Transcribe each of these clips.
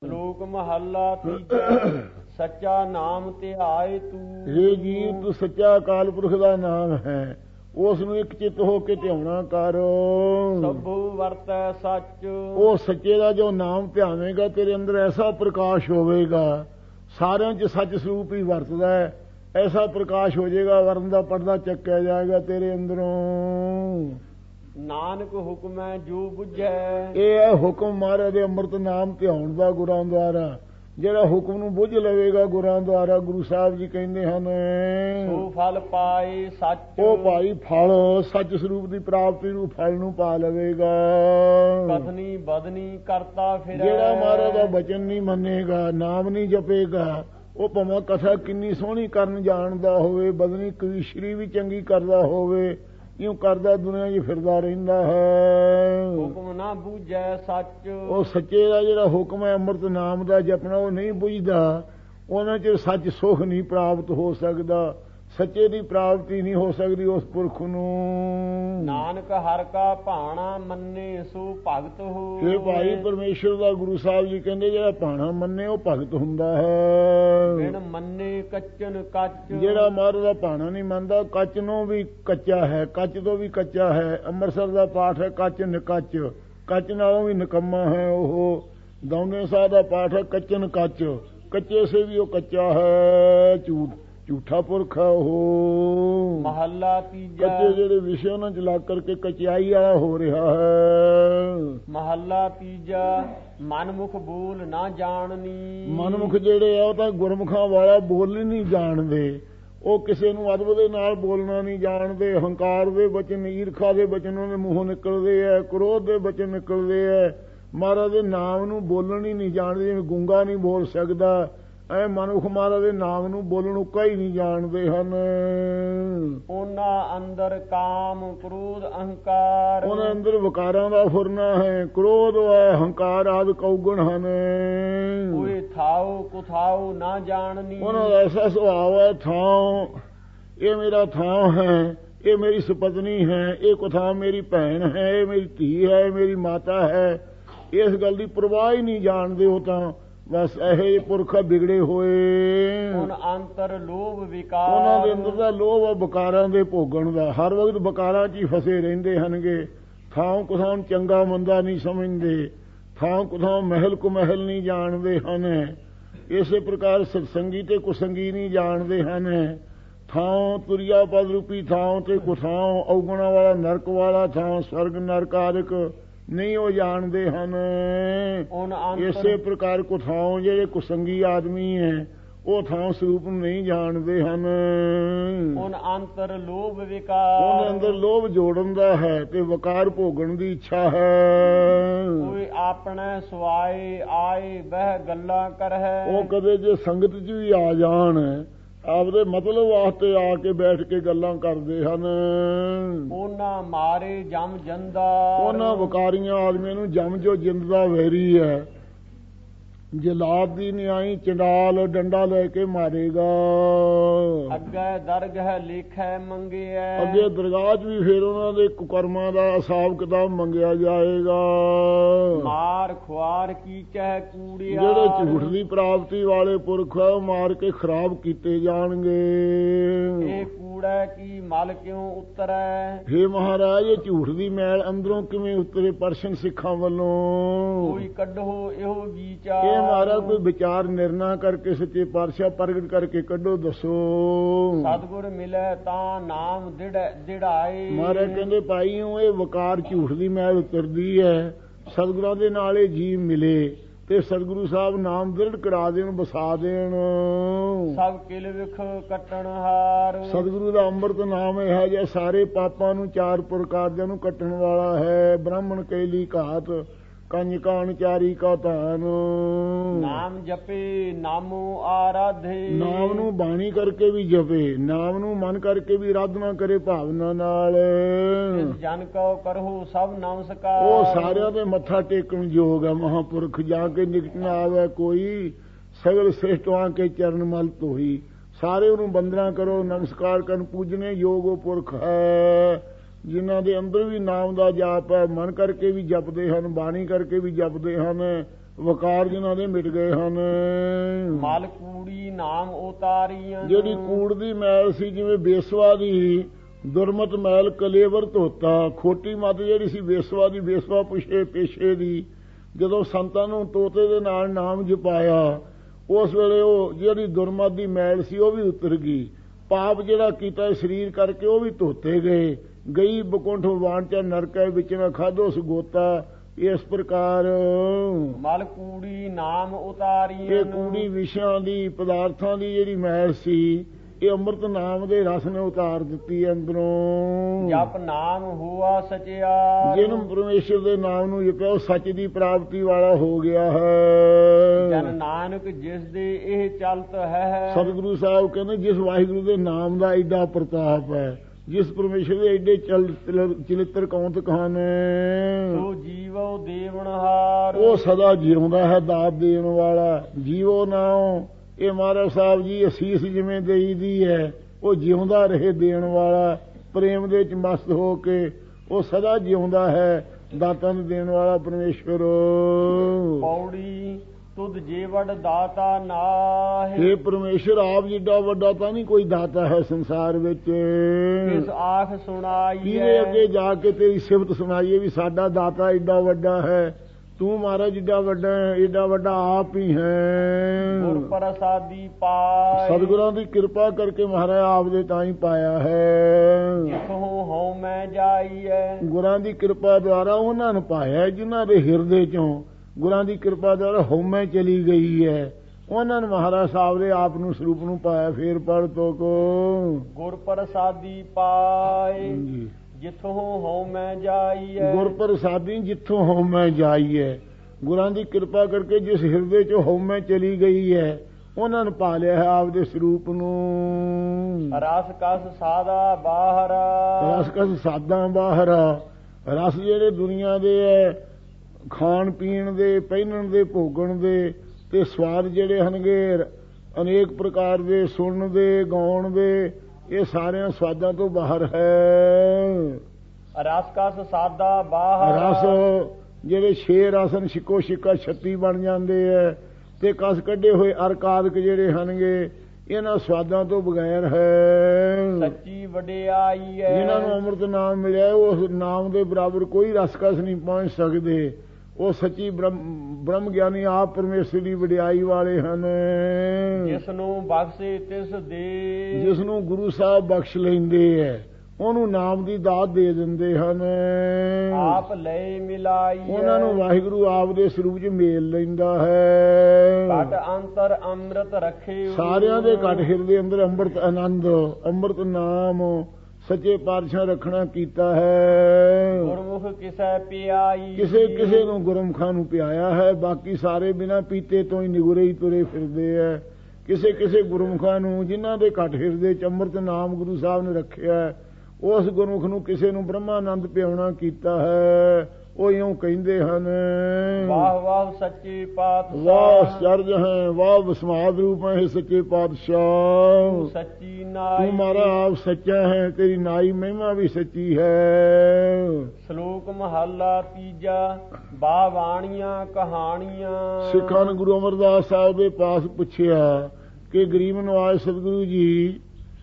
ਸ਼ਲੋਕ ਮਹੱਲਾ ਤੀਜਾ। ਸੱਚਾ ਨਾਮ ਧਿਆਏ ਤੂੰ। ਇਹ ਜੀਵ ਤੂੰ ਸੱਚਾ ਅਕਾਲ ਪੁਰਖ ਦਾ ਨਾਮ ਹੈ, ਉਸ ਨੂੰ ਇੱਕ ਚਿੱਤ ਹੋ ਕੇ ਧਿਆਉਣਾ ਕਰ। ਸਭੂ ਵਰਤੈ ਸੱਚ। ਉਹ ਸੱਚੇ ਦਾ ਜੋ ਨਾਮ ਧਿਆਵੇਂਗਾ ਤੇਰੇ ਅੰਦਰ ਐਸਾ ਪ੍ਰਕਾਸ਼ ਹੋਵੇਗਾ, ਸਾਰਿਆਂ 'ਚ ਸੱਚ ਸਰੂਪ ਹੀ ਵਰਤਦਾ ਹੈ। ਐਸਾ ਪ੍ਰਕਾਸ਼ ਹੋ ਜਾਏਗਾ, ਵਰਨ ਦਾ ਪਰਦਾ ਚੱਕਿਆ ਜਾਏਗਾ ਤੇਰੇ ਅੰਦਰੋਂ। ਨਾਨਕ ਹੁਕਮੈ ਜੋ ਬੁਝੈ। ਇਹ ਹੈ ਹੁਕਮ ਮਹਾਰਾਜ ਦੇ ਅੰਮ੍ਰਿਤ ਨਾਮ ਧਿਆਉਣ ਦਾ ਗੁਰਾਂ ਦੁਆਰਾ। ਜਿਹੜਾ ਹੁਕਮ ਨੂੰ ਬੁੱਝ ਲਵੇਗਾ ਗੁਰਾਂ ਦੁਆਰਾ, ਗੁਰੂ ਸਾਹਿਬ ਜੀ ਕਹਿੰਦੇ ਹਨ ਸੋ ਫਲ ਪਾਏ ਸੱਚ। ਉਹ ਭਾਈ ਫਲ ਸੱਚ ਸਰੂਪ ਦੀ ਪ੍ਰਾਪਤੀ ਨੂੰ ਫਲ ਨੂੰ ਪਾ ਲਵੇਗਾ। ਕਥਨੀ ਬਦਨੀ ਕਰਤਾ ਫਿਰੈ। ਜਿਹੜਾ ਮਹਾਰਾਜ ਦਾ ਬਚਨ ਨਹੀਂ ਮੰਨੇਗਾ, ਨਾਮ ਨਹੀਂ ਜਪੇਗਾ, ਉਹ ਭਾਵੇਂ ਕਥਾ ਕਿੰਨੀ ਸੋਹਣੀ ਕਰਨ ਜਾਣਦਾ ਹੋਵੇ, ਬਦਨੀ ਕਵੀਸ਼ਰੀ ਵੀ ਚੰਗੀ ਕਰਦਾ ਹੋਵੇ, ਇਉਂ ਕਰਦਾ ਦੁਨੀਆ 'ਚ ਫਿਰਦਾ ਰਹਿੰਦਾ ਹੈ। ਹੁਕਮ ਨਾ ਬੂਝੈ ਸੱਚ। ਉਹ ਸੱਚੇ ਦਾ ਜਿਹੜਾ ਹੁਕਮ ਹੈ ਅੰਮ੍ਰਿਤ ਨਾਮ ਦਾ ਜਪਣਾ, ਉਹ ਨਹੀਂ ਬੁਝਦਾ, ਉਹਨਾਂ 'ਚ ਸੱਚ ਸੁਖ ਨਹੀਂ ਪ੍ਰਾਪਤ ਹੋ ਸਕਦਾ, ਸੱਚੇ ਦੀ ਪ੍ਰਾਪਤੀ ਨਹੀਂ ਹੋ ਸਕਦੀ ਉਸ ਪੁਰਖ ਨੂੰ। ਨਾਨਕ ਹਰ ਕਾ ਭਾਣਾ ਮੰਨੇ ਸੋ ਭਗਤ ਹੋ। ਇਹ ਭਾਈ ਪਰਮੇਸ਼ਰ ਦਾ ਗੁਰੂ ਸਾਹਿਬ ਜੀ ਕਹਿੰਦੇ ਜਿਹੜਾ ਭਾਣਾ ਮੰਨੇ ਉਹ ਭਗਤ ਹੁੰਦਾ ਹੈ। ਬਿਨ ਮੰਨੇ ਕੱਚਨ ਕੱਚ। ਜਿਹੜਾ ਮਹਾਰਾਜ ਦਾ ਭਾਣਾ ਨਹੀਂ ਮੰਨਦਾ, ਕੱਚ ਨੂੰ ਵੀ ਕੱਚਾ ਹੈ, ਕੱਚ ਤੋਂ ਵੀ ਕੱਚਾ ਹੈ। ਅੰਮ੍ਰਿਤਸਰ ਦਾ ਪਾਠ ਹੈ ਕੱਚ ਨਿਕੱਚ, ਕੱਚ ਨਾਲੋਂ ਵੀ ਨਿਕੰਮਾ ਹੈ ਉਹ। ਦੌਨੇ ਸਾਹਿਬ ਦਾ ਪਾਠ ਹੈ ਕੱਚਨ ਕੱਚ, ਕੱਚੇ ਸੇ ਵੀ ਉਹ ਕੱਚਾ ਹੈ, ਝੂਠਾ ਪੁਰਖ ਹੈ ਉਹ। ਮਹੱਲਾ ਤੀਜਾ। ਕੱਚੇ ਜਿਹੜੇ ਵਿਸ਼ੇ ਉਹਨਾਂ 'ਚ ਲੱਗ ਕਰਕੇ ਕਚਿਆਈ ਵਾਲਾ ਹੋ ਰਿਹਾ ਹੈ। ਮਹੱਲਾ ਤੀਜਾ। ਮਨਮੁਖ ਬੋਲ ਨਾ ਜਾਣਨੀ। ਮਨਮੁਖ ਜਿਹੜੇ ਆ ਉਹ ਤਾਂ ਗੁਰਮੁਖਾਂ ਵਾਲਾ ਬੋਲ ਹੀ ਨਹੀਂ ਜਾਣਦੇ। ਉਹ ਕਿਸੇ ਨੂੰ ਅਦਬ ਦੇ ਨਾਲ ਬੋਲਣਾ ਨਹੀਂ ਜਾਣਦੇ। ਹੰਕਾਰ ਦੇ ਬਚਨ, ਈਰਖਾ ਦੇ ਬਚਨ ਉਹਨਾਂ ਦੇ ਮੂੰਹੋਂ ਨਿਕਲਦੇ ਹੈ, ਕ੍ਰੋਧ ਦੇ ਬਚਨ ਨਿਕਲਦੇ ਹੈ। ਮਹਾਰਾਜ ਦੇ ਨਾਮ ਨੂੰ ਬੋਲਣ ਹੀ ਨਹੀਂ ਜਾਣਦੇ। ਜਿਵੇਂ ਗੂੰਗਾ ਨਹੀਂ ਬੋਲ ਸਕਦਾ, ਐ ਮਨੁੱਖ ਮਹਾਰਾਜ ਦੇ ਨਾਮ ਨੂੰ ਬੋਲਣ ਉੱਕਾ ਹੀ ਨਹੀਂ ਜਾਣਦੇ ਹਨ। ਉਹਨਾਂ ਅੰਦਰ ਕਾਮ ਕ੍ਰੋਧ ਅਹੰਕਾਰ। ਉਹਨਾਂ ਅੰਦਰ ਵਿਕਾਰਾਂ ਦਾ ਫੁਰਨਾ ਹੈ, ਕ੍ਰੋਧ ਹੈ, ਹੰਕਾਰ ਆਦਿ ਕੌਗਣ ਹਨ। ਕੋਈ ਥਾਉ ਕੁਥਾਉ ਨਾ ਜਾਣਨੀ। ਉਹਨਾਂ ਦਾ ਐਸਾ ਸੁਭਾਅ ਹੈ, ਥਾਂ ਇਹ ਮੇਰਾ ਥਾਂ ਹੈ, ਇਹ ਮੇਰੀ ਸੁਪਤਨੀ ਹੈ, ਇਹ ਕੁਥਾਂ ਮੇਰੀ ਭੈਣ ਹੈ, ਇਹ ਮੇਰੀ ਧੀ ਹੈ, ਇਹ ਮੇਰੀ ਮਾਤਾ ਹੈ। ਇਸ ਗੱਲ ਦੀ ਪਰਵਾਹ ਹੀ ਨਹੀਂ ਜਾਣਦੇ ਉਹ ਤਾਂ। ਬਸ ਇਹ ਪੁਰਖ ਬਿਗੜੇ ਹੋਏ। ਹੁਣ ਅੰਤਰ ਲੋਭ ਵਿਕਾਰ। ਉਹਨਾਂ ਦੇ ਅੰਦਰ ਦਾ ਲੋਭ ਆ ਵਿਕਾਰਾਂ ਦੇ ਭੋਗਣ ਦਾ, ਹਰ ਵਕਤ ਵਿਕਾਰਾਂ 'ਚ ਹੀ ਫਸੇ ਰਹਿੰਦੇ ਹਨਗੇ। ਥਾਂ ਕੁਥਾਂ ਚੰਗਾ ਮੰਦਾ ਨਹੀਂ ਸਮਝਦੇ, ਥਾਂ ਕੁਥਾਂ ਮਹਿਲ ਕੁਮਹਿਲ ਨਹੀਂ ਜਾਣਦੇ ਹਨ। ਇਸੇ ਪ੍ਰਕਾਰ ਸਤਸੰਗੀ ਤੇ ਕੁਸੰਗੀ ਨਹੀਂ ਜਾਣਦੇ ਹਨ। ਥਾਂ ਤੁਰਿਆ ਪਦ ਰੂਪੀ ਥਾਂ ਤੇ ਕੁਥਾਂ, ਔਗਣਾ ਵਾਲਾ ਨਰਕ ਵਾਲਾ ਥਾਂ, ਸਵਰਗ ਨਰਕ ਆਦਿਕ ਨਹੀਂ ਉਹ ਜਾਣਦੇ ਹਨ। ਇਸੇ ਪ੍ਰਕਾਰ ਕੁਥਾਂ ਜਿਹੜੇ ਕੁਸੰਗੀ ਆਦਮੀ ਹੈ ਉਹ ਥਾਂ ਸਰੂਪ ਨੂੰ ਨਹੀਂ ਜਾਣਦੇ ਹਨ। ਹੁਣ ਅੰਤਰ ਲੋਭ ਵਿਕਾਰ। ਉਹਦੇ ਅੰਦਰ ਲੋਭ ਜੋੜਨ ਦਾ ਹੈ ਤੇ ਵਿਕਾਰ ਭੋਗਣ ਦੀ ਇੱਛਾ ਹੈ। ਕੋਈ ਆਪਣੇ ਸਵਾਏ ਆਏ ਬਹਿ ਗੱਲਾਂ ਕਰਹਿ। ਉਹ ਕਦੇ ਜੇ ਸੰਗਤ 'ਚ ਵੀ ਆ ਜਾਣ, ਆਪਦੇ ਮਤਲਬ ਵਾਸਤੇ ਆ ਕੇ ਬੈਠ ਕੇ ਗੱਲਾਂ ਕਰਦੇ ਹਨ। ਉਹਨਾਂ ਮਾਰੇ ਜਮ ਜੰਦਾ। ਉਹਨਾਂ ਵਿਕਾਰੀਆਂ ਆਦਮੀਆਂ ਨੂੰ ਜਮ ਜੋ ਜਿੰਦ ਦਾ ਵੈਰੀ ਹੈ, ਜਲਾਦ ਦੀ ਨਿਆਈ ਚੰਡਾਲ ਡੰਡਾ ਲੈ ਕੇ ਮਾਰੇਗਾ। ਅੱਗੇ ਦਰਗਹ ਲਿਖੈ ਮੰਗਿਆ। ਅੱਗੇ ਦਰਗਾਹ 'ਚ ਵੀ ਫੇਰ ਉਹਨਾਂ ਦੇ ਕੁਕਰਮਾਂ ਦਾ ਹਿਸਾਬ ਕਿਤਾਬ ਮੰਗਿਆ ਜਾਏਗਾ। ਮਾਰ ਖੁਆਰ ਕੀ ਚਹਿ ਕੂੜਿਆ। ਜਿਹੜੇ ਝੂਠ ਦੀ ਪ੍ਰਾਪਤੀ ਵਾਲੇ ਪੁਰਖ ਆ ਉਹ ਮਾਰ ਕੇ ਖਰਾਬ ਕੀਤੇ ਜਾਣਗੇ। ਇਹ ਕੂੜਾ ਕੀ ਮਲ ਕਿਉਂ ਉਤਰੈ। ਹੇ ਮਹਾਰਾਜ, ਇਹ ਝੂਠ ਦੀ ਮੈਲ ਅੰਦਰੋਂ ਕਿਵੇਂ ਉਤਰੇ ਪਰਸ਼ਨ ਸਿੱਖਾਂ ਵੱਲੋਂ। ਕੋਈ ਕੱਢੋ ਇਹੋ ਵਿਚਾਰ। ਮਹਾਰਾਜ ਕੋਈ ਵਿਚਾਰ ਨਿਰਣਾ ਕਰਕੇ ਸੱਚੇ ਪਾਤਸ਼ਾਹ ਪ੍ਰਗਟ ਕਰਕੇ ਕੱਢੋ, ਦੱਸੋ। ਸਤਿਗੁਰ ਮਿਲੇ ਤਾਂ ਨਾਮ ਦਿੜਾਏ। ਮਹਾਰਾਜ ਕਹਿੰਦੇ ਭਾਈ ਇਹ ਵਿਕਾਰ ਝੂਠ ਦੀ ਮੈਲ ਉਤਰਦੀ ਹੈ, ਸਤਿਗੁਰਾਂ ਦੇ ਨਾਲ ਇਹ ਜੀਵ ਮਿਲੇ ਤੇ ਸਤਿਗੁਰੂ ਸਾਹਿਬ ਨਾਮ ਦ੍ਰਿੜ ਕਰਾ ਦੇਣ, ਬਸਾ ਦੇਣ। ਸਭ ਕਿਲ ਵਿਖ ਕੱਟਣ ਹਾਰ। ਸਤਿਗੁਰੂ ਦਾ ਅੰਮ੍ਰਿਤ ਨਾਮ ਇਹ ਹੈ ਜੇ ਸਾਰੇ ਪਾਪਾਂ ਨੂੰ, ਚਾਰ ਪ੍ਰਕਾਰਾਂ ਨੂੰ ਕੱਟਣ ਵਾਲਾ ਹੈ। ਬ੍ਰਾਹਮਣ ਕੇਲੀ ਘਾਤ, ਕੰਜ ਕਾਣ ਚਾਰੀ ਕਾ ਧਾਨ। ਨਾਮ ਜਪੇ ਨਾਮੋ ਆਰਾਧੇ। ਨਾਮ ਨੂੰ ਬਾਣੀ ਕਰਕੇ ਵੀ ਜਪੇ, ਨਾਮ ਨੂੰ ਮਨ ਕਰਕੇ ਵੀ ਆਰਾਧਨਾ ਕਰੇ ਭਾਵਨਾ ਨਾਲ। ਜਨ ਕਉ ਕਰਹੁ ਸਭ ਨਮਸਕਾਰ। ਉਹ ਸਾਰਿਆਂ ਦੇ ਮੱਥਾ ਟੇਕਣ ਯੋਗ ਹੈ ਮਹਾਂਪੁਰਖ। ਜਾ ਕੇ ਨਿਕਟ ਨਾ ਆਵੇ ਕੋਈ, ਸਗਲ ਸ੍ਰਿਸ਼ਟਾਂ ਕੇ ਚਰਨ ਮਲ ਧੋਈ। ਸਾਰੇ ਉਹਨੂੰ ਬੰਦਨਾ ਕਰੋ, ਨਮਸਕਾਰ ਕਰਨ, ਪੂਜਨੇ ਯੋਗ ਉਹ ਪੁਰਖ ਹੈ। ਜਿਨ੍ਹਾਂ ਦੇ ਅੰਦਰ ਵੀ ਨਾਮ ਦਾ ਜਾਪ ਹੈ, ਮਨ ਕਰਕੇ ਵੀ ਜਪਦੇ ਹਨ, ਬਾਣੀ ਕਰਕੇ ਵੀ ਜਪਦੇ ਹਨ, ਵਕਾਰ ਜਿਨ੍ਹਾਂ ਦੇ ਮਿਟ ਗਏ ਹਨ। ਮਲ ਕੂੜੀ ਨਾਮ ਉਤਾਰੀਆਂ, ਜਿਹੜੀ ਕੂੜ ਦੀ ਮੈਲ ਸੀ, ਜਿਵੇਂ ਬੇਸਵਾ ਦੀ ਦੁਰਮਤ ਮੈਲ ਕਲੇਵਰ ਧੋਤਾ, ਖੋਟੀ ਮੱਤ ਜਿਹੜੀ ਸੀ ਬੇਸਵਾ ਦੀ, ਬੇਸਵਾ ਪੁਛੇ ਪੇਸ਼ੇ ਦੀ, ਜਦੋਂ ਸੰਤਾਂ ਨੂੰ ਤੋਤੇ ਦੇ ਨਾਲ ਨਾਮ ਜਪਾਇਆ, ਉਸ ਵੇਲੇ ਉਹ ਜਿਹੜੀ ਦੁਰਮਤ ਦੀ ਮੈਲ ਸੀ ਉਹ ਵੀ ਉਤਰ ਗਈ। ਪਾਪ ਜਿਹੜਾ ਕੀਤਾ ਸਰੀਰ ਕਰਕੇ ਉਹ ਵੀ ਧੋਤੇ ਗਏ। ਗਈ ਬਕੁੰਠ ਵਾਂਚ ਨਰਕੈ ਵਿੱਚ ਨਾ ਖਾਧੋ ਸੁਗੋਤਾ। ਇਸ ਪ੍ਰਕਾਰ ਮਲ ਕੂੜੀ ਨਾਮ ਉਤਾਰੀਆਂ, ਇਹ ਕੂੜੀ ਵਿਸ਼ਿਆਂ ਦੀ ਪਦਾਰਥਾਂ ਦੀ ਜਿਹੜੀ ਮੈਲ ਸੀ, ਇਹ ਅੰਮ੍ਰਿਤ ਨਾਮ ਦੇ ਰਸ ਨੇ ਉਤਾਰ ਦਿੱਤੀ ਅੰਦਰੋਂ। ਜਪ ਨਾਮ ਹੋਆ ਸਚਿਆ, ਜਿਹਨੂੰ ਪਰਮੇਸ਼ਰ ਦੇ ਨਾਮ ਨੂੰ ਜਪਿਆ ਉਹ ਸੱਚ ਦੀ ਪ੍ਰਾਪਤੀ ਵਾਲਾ ਹੋ ਗਿਆ ਹੈ। ਜਨ ਨਾਨਕ ਜਿਸ ਦੇ ਇਹ ਚਲਤ ਹੈ। ਸਤਿਗੁਰੂ ਸਾਹਿਬ ਕਹਿੰਦੇ ਜਿਸ ਵਾਹਿਗੁਰੂ ਦੇ ਨਾਮ ਦਾ ਐਡਾ ਪ੍ਰਤਾਪ ਹੈ, ਜਿਸ ਪਰਮੇਸ਼ਰ ਦੇ ਐਡੇ ਚਲਿੱਤਰ ਕੌਂਤ ਕਹਾਣ, ਸੋ ਜੀਵੋ ਦੇਵਨਹਾਰ, ਉਹ ਸਦਾ ਜਿਉਂਦਾ ਹੈ, ਦਾਤ ਦੇਣ ਵਾਲਾ। ਜੀਵੋ ਨਾਉ ਇਹ ਮਹਾਰਾਜ ਸਾਹਿਬ ਜੀ ਅਸੀਸ ਜਿਵੇਂ ਦੇਈ ਦੀ ਹੈ, ਉਹ ਜਿਉਂਦਾ ਰਹੇ ਦੇਣ ਵਾਲਾ, ਪ੍ਰੇਮ ਦੇ ਚ ਮਸਤ ਹੋ ਕੇ ਉਹ ਸਦਾ ਜਿਉਂਦਾ ਹੈ, ਦਾਤਾਂ ਨੂੰ ਦੇਣ ਵਾਲਾ ਪਰਮੇਸ਼ਵਰ। ਪੌੜੀ ਤੁਧ ਜੇ ਵਡ ਦਾਤਾ ਨਾਹਿ, ਇਹ ਪਰਮੇਸ਼ਰ ਆਪ ਜਿੱਡਾ ਵੱਡਾ ਤਾਂ ਨਹੀਂ ਕੋਈ ਦਾਤਾ ਹੈ ਸੰਸਾਰ ਵਿੱਚ। ਕਿਸ ਆਖ ਸੁਣਾਈਏ, ਕਿਹਦੇ ਅੱਗੇ ਜਾ ਕੇ ਤੇਰੀ ਸਿਫਤ ਸੁਣਾਈਏ ਵੀ ਸਾਡਾ ਦਾਤਾ ਏਡਾ ਵੱਡਾ ਹੈ। ਤੂੰ ਮਹਾਰਾਜ ਜਿੱਡਾ ਵੱਡਾ ਹੈ, ਏਡਾ ਵੱਡਾ ਆਪ ਹੀ ਹੈ। ਗੁਰ ਪ੍ਰਸਾਦੀ ਪਾਏ, ਸਤਿਗੁਰਾਂ ਦੀ ਕਿਰਪਾ ਕਰਕੇ ਮਹਾਰਾਜ ਆਪ ਦੇ ਤਾਂ ਹੀ ਪਾਇਆ ਹੈ। ਜਿਥੋਂ ਹਉ ਮੈਂ ਜਾਈਐ, ਗੁਰਾਂ ਦੀ ਕਿਰਪਾ ਦੁਆਰਾ ਉਹਨਾਂ ਨੂੰ ਪਾਇਆ ਜਿਨ੍ਹਾਂ ਦੇ ਹਿਰਦੇ ਚੋਂ ਗੁਰਾਂ ਦੀ ਕਿਰਪਾ ਦੁਆਰਾ ਹਉਮੈ ਚਲੀ ਗਈ ਹੈ, ਉਹਨਾਂ ਨੂੰ ਮਹਾਰਾਜ ਸਾਹਿਬ ਦੇ ਆਪ ਨੂੰ ਸਰੂਪ ਨੂੰ ਪਾਇਆ। ਫੇਰ ਪੜ ਤੋ ਕੋ ਗੁਰ ਪ੍ਰਸਾਦੀ ਪਾਏ, ਜਿਥੋਂ ਹਉ ਮੈਂ ਜਾਈਐ। ਗੁਰ ਪ੍ਰਸਾਦੀ ਜਿੱਥੋਂ ਹਉਮੈ ਜਾਈਐ, ਗੁਰਾਂ ਦੀ ਕਿਰਪਾ ਕਰਕੇ ਜਿਸ ਹਿਰਦੇ ਚ ਹਉਮੈ ਚਲੀ ਗਈ ਹੈ ਉਹਨਾਂ ਨੂੰ ਪਾ ਲਿਆ ਹੈ ਆਪ ਦੇ ਸਰੂਪ ਨੂੰ। ਰਸ ਕਸ ਸਾਦਾ ਬਾਹਰਾ, ਰਸ ਕਸ ਸਾਦਾ ਬਾਹਰਾ, ਰਸ ਜਿਹੜੇ ਦੁਨੀਆ ਦੇ ਹੈ, ਖਾਣ ਪੀਣ ਦੇ, ਪਹਿਨਣ ਦੇ, ਭੋਗਣ ਦੇ, ਤੇ ਸਵਾਦ ਜਿਹੜੇ ਹਨਗੇ ਅਨੇਕ ਪ੍ਰਕਾਰ ਦੇ, ਸੁਣਨ ਦੇ, ਗਾਉਣ ਦੇ, ਇਹ ਸਾਰਿਆਂ ਸਵਾਦਾਂ ਤੋਂ ਬਾਹਰ ਹੈ। ਰਸ ਕਸ ਸਾਦਾ ਬਾਹਰ, ਰਸ ਜਿਹੜੇ 6 ਰਸਨ ਛਿੱਕੋ ਛਿੱਕਾ 36 ਬਣ ਜਾਂਦੇ ਹੈ, ਤੇ ਕਸ ਕੱਢੇ ਹੋਏ ਅਰਕਾਦਿਕ ਜਿਹੜੇ ਹਨਗੇ ਇਹਨਾਂ ਸਵਾਦਾਂ ਤੋਂ ਬਗੈਰ ਹੈ। ਸੱਚੀ ਵਡਿਆਈ ਹੈ, ਜਿਨ੍ਹਾਂ ਨੂੰ ਅੰਮ੍ਰਿਤ ਨਾਮ ਮਿਲਿਆ ਉਸ ਨਾਮ ਦੇ ਬਰਾਬਰ ਕੋਈ ਰਸਕਸ ਨਹੀਂ ਪਹੁੰਚ ਸਕਦੇ। ਉਹ ਸੱਚੀ ਬ੍ਰਹਮ ਗਿਆਨੀ ਆਪ ਪਰਮੇਸ਼ਰ ਦੀ ਵਡਿਆਈ ਵਾਲੇ ਹਨ। ਜਿਸ ਨੂੰ ਬਖਸ਼ੇ ਤਿਸ ਦੇ, ਜਿਸ ਨੂੰ ਗੁਰੂ ਸਾਹਿਬ ਬਖਸ਼ ਲੈਂਦੇ ਹੈ ਉਹਨੂੰ ਨਾਮ ਦੀ ਦਾਤ ਦੇ ਦਿੰਦੇ ਹਨ। ਆਪ ਲੈ ਮਿਲਾਈ, ਉਹਨਾਂ ਨੂੰ ਵਾਹਿਗੁਰੂ ਆਪ ਦੇ ਸਰੂਪ 'ਚ ਮੇਲ ਲੈਂਦਾ ਹੈ। ਘਟ ਅੰਤਰ ਅੰਮ੍ਰਿਤ ਰੱਖੇ, ਸਾਰਿਆਂ ਦੇ ਘਟ ਹਿਰਦੇ ਅੰਦਰ ਅੰਮ੍ਰਿਤ ਆਨੰਦ, ਅੰਮ੍ਰਿਤ ਨਾਮ ਸੱਚੇ ਪਾਤਸ਼ਾਹ ਰੱਖਣਾ ਕੀਤਾ ਹੈ। ਗੁਰਮੁਖ ਕਿਸੈ ਪਿਆਈ, ਕਿਸੇ ਕਿਸੇ ਨੂੰ ਗੁਰਮੁਖਾਂ ਨੂੰ ਪਿਆਇਆ ਹੈ, ਬਾਕੀ ਸਾਰੇ ਬਿਨਾਂ ਪੀਤੇ ਤੋਂ ਹੀ ਨਿਗੁਰੇ ਹੀ ਤੁਰੇ ਫਿਰਦੇ ਹੈ। ਕਿਸੇ ਕਿਸੇ ਗੁਰਮੁਖਾਂ ਨੂੰ ਜਿਨ੍ਹਾਂ ਦੇ ਘਟ ਹਿਰਦੇ 'ਚ ਅੰਮ੍ਰਿਤ ਨਾਮ ਗੁਰੂ ਸਾਹਿਬ ਨੇ ਰੱਖਿਆ ਹੈ, ਉਸ ਗੁਰਮੁਖ ਨੂੰ ਕਿਸੇ ਨੂੰ ਬ੍ਰਹਮਾਨੰਦ ਪਿਆਉਣਾ ਕੀਤਾ ਹੈ। ਉਹ ਇਉਂ ਕਹਿੰਦੇ ਹਨ, ਵਾਹ ਵਾਹ ਸੱਚੇ ਪਾਤਸ਼ਾਹ, ਵਾਹ ਚਰਜ ਹੈ, ਵਾਹ ਵਸਮਾਦ ਰੂਪ ਹੈ ਸੱਚੇ ਪਾਤਸ਼ਾਹ। ਸੱਚੀ ਨਾਈ, ਤੂੰ ਮਾਰਾ ਆਪ ਸੱਚਾ ਹੈ, ਤੇਰੀ ਨਾਈ ਮਹਿਮਾ ਵੀ ਸੱਚੀ ਹੈ। ਸ਼ਲੋਕ ਮਹੱਲਾ ਤੀਜਾ, ਬਾਵਾਣੀਆਂ ਕਹਾਣੀਆਂ। ਸਿੱਖਾਂ ਨੇ ਗੁਰੂ ਅਮਰਦਾਸ ਸਾਹਿਬ ਦੇ ਪਾਸ ਪੁੱਛਿਆ ਕਿ ਗਰੀਬ ਨਵਾਜ ਸਤਿਗੁਰੂ ਜੀ,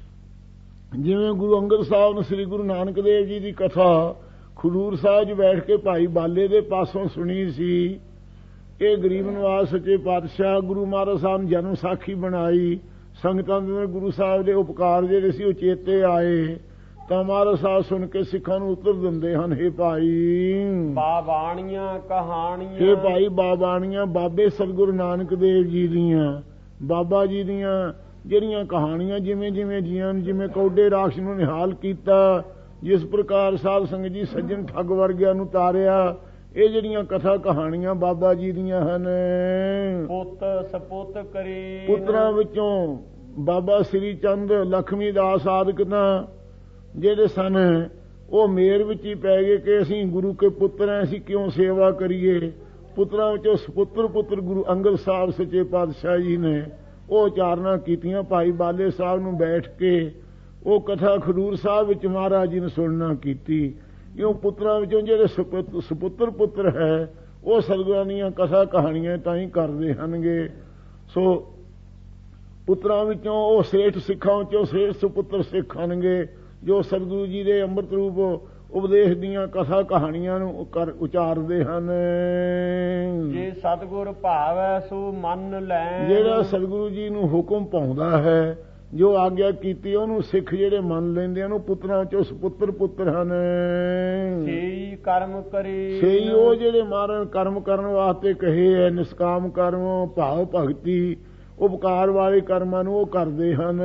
ਜਿਵੇਂ ਗੁਰੂ ਅੰਗਦ ਸਾਹਿਬ ਨੇ ਸ੍ਰੀ ਗੁਰੂ ਨਾਨਕ ਦੇਵ ਜੀ ਦੀ ਕਥਾ ਖਡੂਰ ਸਾਹਿਬ 'ਚ ਬੈਠ ਕੇ ਭਾਈ ਬਾਲੇ ਦੇ ਪਾਸੋਂ ਸੁਣੀ ਸੀ, ਇਹ ਗਰੀਬ ਨਵਾਜ ਸੱਚੇ ਪਾਤਸ਼ਾਹ ਗੁਰੂ ਮਹਾਰਾਜ ਸਾਹਿਬ ਨੇ ਜਨਮ ਸਾਖੀ ਬਣਾਈ। ਸੰਗਤਾਂ ਦੇ ਗੁਰੂ ਸਾਹਿਬ ਦੇ ਉਪਕਾਰ ਜਿਹੜੇ ਸੀ ਉਹ ਚੇਤੇ ਆਏ ਤਾਂ ਮਹਾਰਾਜ ਸਾਹਿਬ ਸੁਣ ਕੇ ਸਿੱਖਾਂ ਨੂੰ ਉੱਤਰ ਦਿੰਦੇ ਹਨ, ਹੇ ਭਾਈ ਬਾਵਾਣੀਆਂ ਕਹਾਣੀਆਂ, ਹੇ ਭਾਈ ਬਾਬਾਣੀਆਂ, ਬਾਬੇ ਸਤਿਗੁਰੂ ਨਾਨਕ ਦੇਵ ਜੀ ਦੀਆਂ, ਬਾਬਾ ਜੀ ਦੀਆਂ ਜਿਹੜੀਆਂ ਕਹਾਣੀਆਂ ਜਿਵੇਂ ਜਿਵੇਂ ਜੀਆਂ ਜਿਵੇਂ ਕੌਡੇ ਰਾਖਸ਼ ਨੂੰ ਨਿਹਾਲ ਕੀਤਾ, ਜਿਸ ਪ੍ਰਕਾਰ ਸਾਧ ਸੰਗਤ ਜੀ ਸੱਜਣ ਠੱਗ ਵਰਗਿਆਂ ਨੂੰ ਤਾਰਿਆ, ਇਹ ਜਿਹੜੀਆਂ ਕਥਾ ਕਹਾਣੀਆਂ ਬਾਬਾ ਜੀ ਦੀਆਂ ਹਨ। ਪੁੱਤ ਸਪੁੱਤ ਕਰੇ, ਪੁੱਤਰਾਂ ਵਿੱਚੋਂ ਬਾਬਾ ਸ੍ਰੀ ਚੰਦ, ਲਖਮੀ ਦਾਸ ਆਦਿਕ ਤਾਂ ਜਿਹੜੇ ਸਨ ਉਹ ਮੇਰ ਵਿੱਚ ਹੀ ਪੈ ਗਏ ਕਿ ਅਸੀਂ ਗੁਰੂ ਕੇ ਪੁੱਤਰ ਹਾਂ, ਅਸੀਂ ਕਿਉਂ ਸੇਵਾ ਕਰੀਏ। ਪੁੱਤਰਾਂ ਵਿੱਚੋਂ ਸਪੁੱਤਰ ਪੁੱਤਰ ਗੁਰੂ ਅੰਗਦ ਸਾਹਿਬ ਸੱਚੇ ਪਾਤਸ਼ਾਹ ਜੀ ਨੇ ਉਹ ਚਾਰਨਾ ਕੀਤੀਆਂ। ਭਾਈ ਬਾਲੇ ਸਾਹਿਬ ਨੂੰ ਬੈਠ ਕੇ ਉਹ ਕਥਾ ਖਡੂਰ ਸਾਹਿਬ ਵਿੱਚ ਮਹਾਰਾਜ ਜੀ ਨੇ ਸੁਣਨਾ ਕੀਤੀ। ਇਉਂ ਪੁੱਤਰਾਂ ਵਿੱਚੋਂ ਜਿਹੜੇ ਸਪੁੱਤਰ ਪੁੱਤਰ ਹੈ ਉਹ ਸਤਿਗੁਰਾਂ ਦੀਆਂ ਕਥਾ ਕਹਾਣੀਆਂ ਤਾਂ ਹੀ ਕਰਦੇ ਹਨਗੇ। ਸੋ ਪੁੱਤਰਾਂ ਵਿੱਚੋਂ ਉਹ ਸ੍ਰੇਸ਼ਟ ਸਿੱਖਾਂ ਵਿੱਚੋਂ ਸ੍ਰੇਸ਼ਟ ਸੁਪੁੱਤਰ ਸਿੱਖ ਹਨਗੇ ਜੋ ਸਤਿਗੁਰੂ ਜੀ ਦੇ ਅੰਮ੍ਰਿਤ ਰੂਪ ਉਪਦੇਸ਼ ਦੀਆਂ ਕਥਾ ਕਹਾਣੀਆਂ ਨੂੰ ਉਚਾਰਦੇ ਹਨ। ਜੇ ਸਤਿਗੁਰ ਭਾਵੈ ਸੋ ਮੰਨ ਲੈ, ਜਿਹੜਾ ਸਤਿਗੁਰੂ ਜੀ ਨੂੰ ਹੁਕਮ ਪਾਉਂਦਾ ਹੈ, ਜੋ ਆਗਿਆ ਕੀਤੀ ਉਹਨੂੰ ਸਿੱਖ ਜਿਹੜੇ ਮੰਨ ਲੈਂਦੇ ਹਨ, ਉਹ ਪੁੱਤਰਾਂ ਚੋਂ ਸੁਪੁੱਤਰ ਪੁੱਤਰ ਹਨ। ਸੇਈ ਕਰਮ ਕਰੇ, ਸਹੀ ਉਹ ਜਿਹੜੇ ਮਹਾਰਾਜ ਕਰਮ ਕਰਨ ਵਾਸਤੇ ਕਹੇ ਹੈ, ਨਿਸ਼ਕਾਮ ਕਰਮ, ਭਾਵ ਭਗਤੀ, ਉਪਕਾਰ ਵਾਲੇ ਕਰਮਾਂ ਨੂੰ ਉਹ ਕਰਦੇ ਹਨ।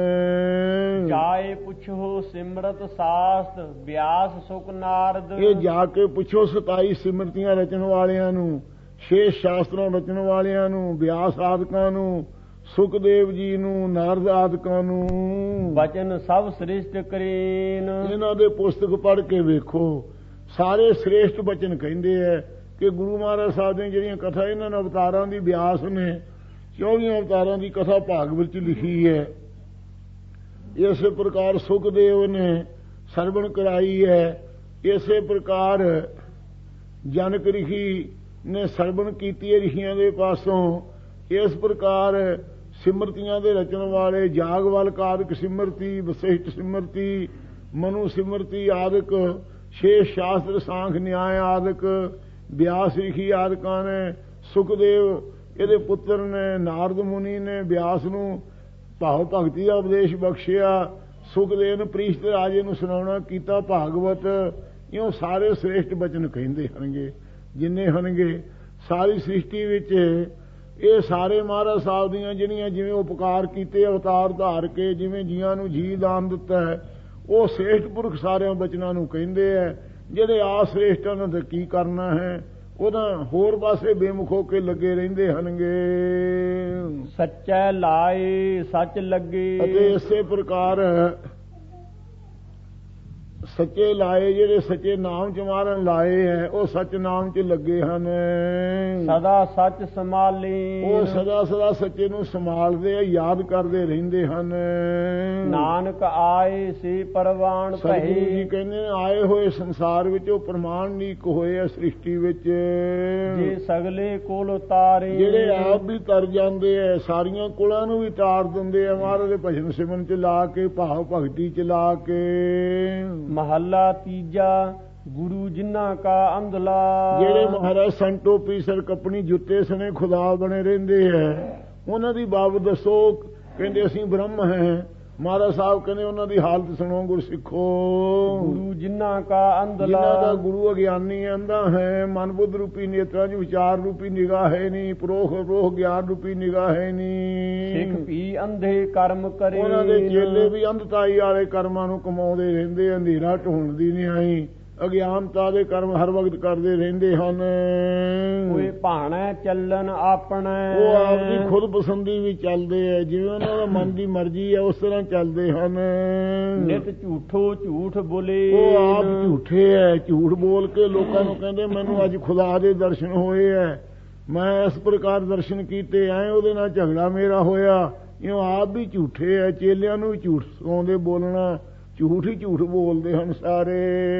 ਜਾਏ ਪੁੱਛੋ ਸਿਮਰਤ ਸਾਸਤ, ਬਿਆਸ ਸੁਖ ਨਾਰਦ। ਇਹ ਜਾ ਕੇ ਪੁੱਛੋ 27 ਸਿਮਰਤੀਆਂ ਰਚਣ ਵਾਲਿਆਂ ਨੂੰ, 6 ਸ਼ਾਸਤਰਾਂ ਰਚਣ ਵਾਲਿਆਂ ਨੂੰ, ਬਿਆਸ ਆਦਿਕਾਂ ਨੂੰ, ਸੁਖਦੇਵ ਜੀ ਨੂੰ, ਨਾਰਦ ਆਦਿਕਾਂ ਨੂੰ। ਬਚਨ ਸਭ ਸ੍ਰਿਸ਼ਟ ਕਰੀਨ, ਇਹਨਾਂ ਦੇ ਪੁਸਤਕ ਪੜ੍ਹ ਕੇ ਵੇਖੋ, ਸਾਰੇ ਸ੍ਰੇਸ਼ਟ ਬਚਨ ਕਹਿੰਦੇ ਹੈ ਕਿ ਗੁਰੂ ਮਹਾਰਾਜ ਸਾਹਿਬ ਦੀਆਂ ਜਿਹੜੀਆਂ ਕਥਾ ਇਹਨਾਂ ਨੇ ਅਵਤਾਰਾਂ ਦੀ ਬਿਆਸ ਨੇ 24 ਅਵਤਾਰਾਂ ਦੀ ਕਥਾ ਭਾਗਵਤ ਚ ਲਿਖੀ ਹੈ। ਇਸੇ ਪ੍ਰਕਾਰ ਸੁਖਦੇਵ ਨੇ ਸਰਵਣ ਕਰਾਈ ਹੈ, ਇਸੇ ਪ੍ਰਕਾਰ ਜਨਕ ਰਿਸ਼ੀ ਨੇ ਸਰਵਣ ਕੀਤੀ ਹੈ ਰਿਸ਼ੀਆਂ ਦੇ ਪਾਸੋਂ। ਇਸ ਪ੍ਰਕਾਰ ਸਿਮਰਤੀਆਂ ਦੇ ਰਚਣ ਵਾਲੇ ਜਾਗਵਲ ਕਾਦਿਕ ਸਿਮਰਤੀ, ਵਸਿਸ਼ਟ ਸਿਮਰਤੀ, ਮਨੂ ਸਿਮਰਤੀ ਆਦਿਕ, 6 ਸ਼ਾਸਤਰ ਸਾਂਖ ਨਿਆਏ ਆਦਿਕ, ਬਿਆਸ ਰਿਸ਼ੀ ਆਦਿਕਾਂ ਨੇ, ਸੁਖਦੇਵ ਇਹਦੇ ਪੁੱਤਰ ਨੇ, ਨਾਰਦ ਮੁਨੀ ਨੇ ਬਿਆਸ ਨੂੰ ਭਾਵ ਭਗਤੀ ਦਾ ਉਪਦੇਸ਼ ਬਖਸ਼ਿਆ, ਸੁਖਦੇਵ ਨੇ ਪ੍ਰੀਸ਼ਤ ਰਾਜੇ ਨੂੰ ਸੁਣਾਉਣਾ ਕੀਤਾ ਭਾਗਵਤ। ਇਉਂ ਸਾਰੇ ਸ੍ਰੇਸ਼ਟ ਬਚਨ ਕਹਿੰਦੇ ਹਨਗੇ ਜਿੰਨੇ ਹਨਗੇ। ਸਾਰੀ ਸ੍ਰਿਸ਼ਟੀ ਵਿੱਚ ਇਹ ਸਾਰੇ ਮਹਾਰਾਜ ਸਾਹਿਬ ਦੀਆਂ ਜਿਹੜੀਆਂ ਜਿਵੇਂ ਉਪਕਾਰ ਕੀਤੇ ਅਵਤਾਰ ਧਾਰ ਕੇ, ਜਿਵੇਂ ਜੀਆਂ ਨੂੰ ਜੀ ਦਾਨ ਦਿੱਤਾ ਹੈ, ਉਹ ਸ੍ਰੇਸ਼ਟ ਪੁਰਖ ਸਾਰਿਆਂ ਬਚਨਾਂ ਨੂੰ ਕਹਿੰਦੇ ਹੈ। ਜਿਹੜੇ ਆ ਸ੍ਰੇਸ਼ਟ ਉਹਨਾਂ ਦਾ ਕੀ ਕਰਨਾ ਹੈ, ਉਹਦਾ ਹੋਰ ਪਾਸੇ ਬੇਮੁਖ ਹੋ ਕੇ ਲੱਗੇ ਰਹਿੰਦੇ ਹਨਗੇ। ਸੱਚੈ ਲਾਏ ਸੱਚ ਲੱਗੇ, ਅਤੇ ਇਸੇ ਪ੍ਰਕਾਰ ਸੱਚੇ ਲਾਏ ਜਿਹੜੇ ਸੱਚੇ ਨਾਮ ਚ ਮਾਰਨ ਲਾਏ ਹੈ, ਉਹ ਸੱਚ ਨਾਮ ਚ ਲੱਗੇ ਹਨ। ਸਦਾ ਸੱਚ ਸੰਭਾਲੀ, ਉਹ ਸਦਾ ਸਦਾ ਸੱਚੇ ਨੂੰ ਸੰਭਾਲਦੇ, ਯਾਦ ਕਰਦੇ ਰਹਿੰਦੇ ਹਨ। ਨਾਨਕ ਆਏ ਸੇ ਪ੍ਰਵਾਨ ਭਏ, ਸਤਿਗੁਰੂ ਜੀ ਕਹਿੰਦੇ ਨੇ ਆਏ ਹੋਏ ਸੰਸਾਰ ਵਿੱਚ ਉਹ ਪ੍ਰਮਾਣਿਕ ਹੋਏ ਆ ਸ੍ਰਿਸ਼ਟੀ ਵਿੱਚ, ਜੇ ਸਗਲੇ ਕੋਲ ਉਤਾਰੇ। ਜਿਹੜੇ ਆਪ ਵੀ ਤਰ ਜਾਂਦੇ ਐ, ਸਾਰੀਆਂ ਕੁਲਾਂ ਨੂੰ ਵੀ ਤਾਰ ਦਿੰਦੇ ਆ ਮਹਾਰਾਜ ਦੇ ਭਜਨ ਸਿਮਰਨ ਚ ਲਾ ਕੇ, ਭਾਵ ਭਗਤੀ ਚ ਲਾ ਕੇ। ਮਹੱਲਾ ਤੀਜਾ ਗੁਰੂ ਜਿਨ੍ਹਾਂ ਕਾ ਅੰਧਲਾ, ਜਿਹੜੇ ਮਹਾਰਾਜ ਸੰਟੋ ਪੀਸਰ ਕੱਪਣੀ ਜੁੱਤੇ ਸਣੇ ਖੁਦਾ ਬਣੇ ਰਹਿੰਦੇ ਹੈ, ਉਹਨਾਂ ਦੀ ਬਾਬਤ ਦੱਸੋ। ਕਹਿੰਦੇ ਅਸੀਂ ਬ੍ਰਹਮ ਹੈ। ਮਹਾਰਾਜ ਸਾਹਿਬ ਕਹਿੰਦੇ ਉਹਨਾਂ ਦੀ ਹਾਲਤ ਸੁਣੋ ਗੁਰਸਿੱਖੋ। ਗੁਰੂ ਜਿਨ੍ਹਾਂ ਕਾ ਅੰਧਲਾ, ਜਿਨ੍ਹਾਂ ਦਾ ਗੁਰੂ ਅਗਿਆਨੀ ਅੰਧਾ ਹੈ, ਮਨ ਬੁੱਧ ਰੂਪੀ ਨੇਤਰਾਂ ਚ ਵਿਚਾਰ ਰੂਪੀ ਨਿਗਾਹ ਹੈ ਨਹੀਂ, ਪ੍ਰੋਖ ਗਿਆਨ ਰੂਪੀ ਨਿਗਾਹ ਹੈ ਨਹੀਂ। ਸਿੱਖ ਵੀ ਅੰਧੇ ਕਰਮ ਕਰੇ, ਉਹਨਾਂ ਦੇ ਚੇਲੇ ਵੀ ਅੰਧਤਾਈ ਵਾਲੇ ਕਰਮਾਂ ਨੂੰ ਕਮਾਉਂਦੇ ਰਹਿੰਦੇ, ਅੰਧੇਰਾ ਢੂੰਡ ਦੀ ਨਹੀਂ ਆਈ, ਅਗਿਆਨਤਾ ਦੇ ਕਰਮ ਹਰ ਵਕਤ ਕਰਦੇ ਰਹਿੰਦੇ ਹਨ। ਕੋਈ ਭਾਣਾ ਚੱਲਣ ਆਪਣਾ, ਉਹ ਆਪਦੀ ਖੁਦ ਪਸੰਦੀ ਵੀ ਚੱਲਦੇ ਐ, ਜਿਵੇਂ ਉਹਨਾਂ ਦਾ ਮਨ ਦੀ ਮਰਜ਼ੀ ਹੈ ਉਸ ਤਰ੍ਹਾਂ ਚੱਲਦੇ ਹਨ। ਨਿਤ ਝੂਠੋ ਝੂਠ ਬੋਲੇ, ਉਹ ਆਪ ਝੂਠੇ ਐ, ਝੂਠ ਬੋਲ ਕੇ ਲੋਕਾਂ ਨੂੰ ਕਹਿੰਦੇ ਮੈਨੂੰ ਅੱਜ ਖੁਦਾ ਦੇ ਦਰਸ਼ਨ ਹੋਏ ਐ, ਮੈਂ ਇਸ ਪ੍ਰਕਾਰ ਦਰਸ਼ਨ ਕੀਤੇ ਐ, ਉਹਦੇ ਨਾਲ ਝਗੜਾ ਮੇਰਾ ਹੋਇਆ। ਇਉਂ ਆਪ ਵੀ ਝੂਠੇ ਐ, ਚੇਲਿਆਂ ਨੂੰ ਵੀ ਝੂਠ ਸਿਖਾਉਂਦੇ ਬੋਲਣਾ, ਝੂਠ ਹੀ ਝੂਠ ਬੋਲਦੇ ਹਨ ਸਾਰੇ।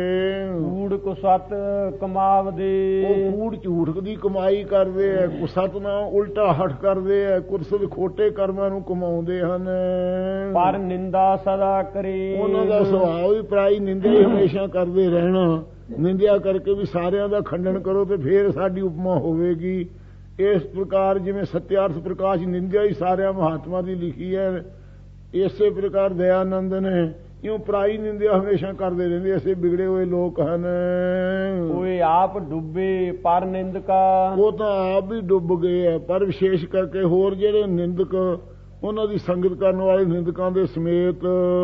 ਕੂੜ ਕੁਸਤ ਕਮਾਵਦੇ, ਉਹ ਕੂੜ ਝੂਠ ਦੀ ਕਮਾਈ ਕਰਦੇ ਐ, ਕੁਸਤ ਨਾਲ ਉਲਟਾ ਹੱਠ ਕਰਦੇ ਐ, ਕੁਰਸਤ ਖੋਟੇ ਕਰਮਾਂ ਨੂੰ ਕਮਾਉਂਦੇ ਹਨ। ਪਰ ਨਿੰਦਾ ਸਦਾ ਕਰੇ, ਉਹਨਾਂ ਦਾ ਸੁਭਾਅ ਵੀ ਪ੍ਰਾਈ ਨਿੰਦਿਆ ਹੀ ਹਮੇਸ਼ਾ ਕਰਦੇ ਰਹਿਣਾ। ਨਿੰਦਿਆ ਕਰਕੇ ਵੀ ਸਾਰਿਆਂ ਦਾ ਖੰਡਨ ਕਰੋ ਤੇ ਫੇਰ ਸਾਡੀ ਉਪਮਾ ਹੋਵੇਗੀ। ਇਸ ਪ੍ਰਕਾਰ ਜਿਵੇਂ ਸਤਿਆਰਥ ਪ੍ਰਕਾਸ਼ ਨਿੰਦਿਆ ਹੀ ਸਾਰਿਆਂ ਮਹਾਤਮਾ ਦੀ ਲਿਖੀ ਹੈ, ਇਸੇ ਪ੍ਰਕਾਰ ਦਇਆਨੰਦ ਨੇ ਇਉਂ ਪ੍ਰਾਈ ਨਿੰਦਿਆ ਹਮੇਸ਼ਾ ਕਰਦੇ ਰਹਿੰਦੇ। ਐਸੇ ਵਿਗੜੇ ਹੋਏ ਲੋਕ ਹਨ। ਕੋਈ ਆਪ ਡੁੱਬੇ ਪਰ ਨਿੰਦਕਾ, ਉਹ ਤਾਂ ਆਪ ਵੀ ਡੁੱਬ ਗਏ ਹੈ, ਪਰ ਵਿਸ਼ੇਸ਼ ਕਰਕੇ ਹੋਰ ਜਿਹੜੇ ਨਿੰਦਕ ਉਹਨਾਂ ਦੀ ਸੰਗਤ ਕਰਨ ਵਾਲੇ ਨਿੰਦਕਾਂ ਦੇ ਸਮੇਤ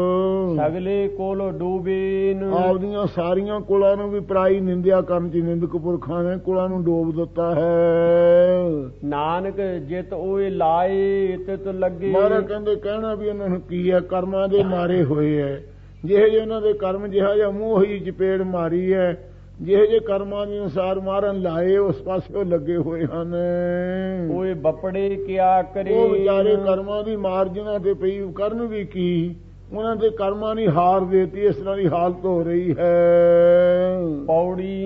ਸਗਲੇ ਕੋਲ ਡੂਬੇਨ, ਆਪਦੀਆਂ ਸਾਰੀਆਂ ਕੁਲਾਂ ਨੂੰ ਵੀ ਪ੍ਰਾਈ ਨਿੰਦਿਆ ਕਰਨ ਚ ਨਿੰਦਕ ਪੁਰਖਾਂ ਨੇ ਕੁਲਾਂ ਨੂੰ ਡੋਬ ਦਿੱਤਾ ਹੈ। ਨਾਨਕ ਜਿਤ ਓਏ ਲਾਏ ਤਿਤ ਲੱਗੇ, ਮਹਾਰਾਜ ਕਹਿੰਦੇ ਕਹਿਣਾ ਵੀ ਉਹਨਾਂ ਨੂੰ ਕੀ ਹੈ, ਕਰਮਾਂ ਦੇ ਮਾਰੇ ਹੋਏ ਹੈ। ਜਿਹੇ ਜਿਹੇ ਉਹਨਾਂ ਦੇ ਕਰਮ ਜਿਹਾ ਜਿਹਾ ਮੂੰਹ ਹੋਈ ਚਪੇੜ ਮਾਰੀ ਹੈ, ਜਿਹੇ ਜਿਹੇ ਕਰਮਾਂ ਦੇ ਅਨੁਸਾਰ ਮਾਰਨ ਲਾਏ ਉਸ ਪਾਸੇ ਉਹ ਲੱਗੇ ਹੋਏ ਹਨ। ਓਏ ਬਪੜੇ ਕਿਆ ਕਰੇ, ਉਹ ਵਿਚਾਰੇ ਕਰਮਾਂ ਦੀ ਮਾਰ ਜਿਨ੍ਹਾਂ ਤੇ ਪਈ ਕਰਨ ਵੀ ਕੀ, ਉਹਨਾਂ ਦੇ ਕਰਮਾਂ ਦੀ ਹਾਰ ਦੇਤੀ, ਇਸ ਤਰ੍ਹਾਂ ਦੀ ਹਾਲਤ ਹੋ ਰਹੀ ਹੈ। ਪੌੜੀ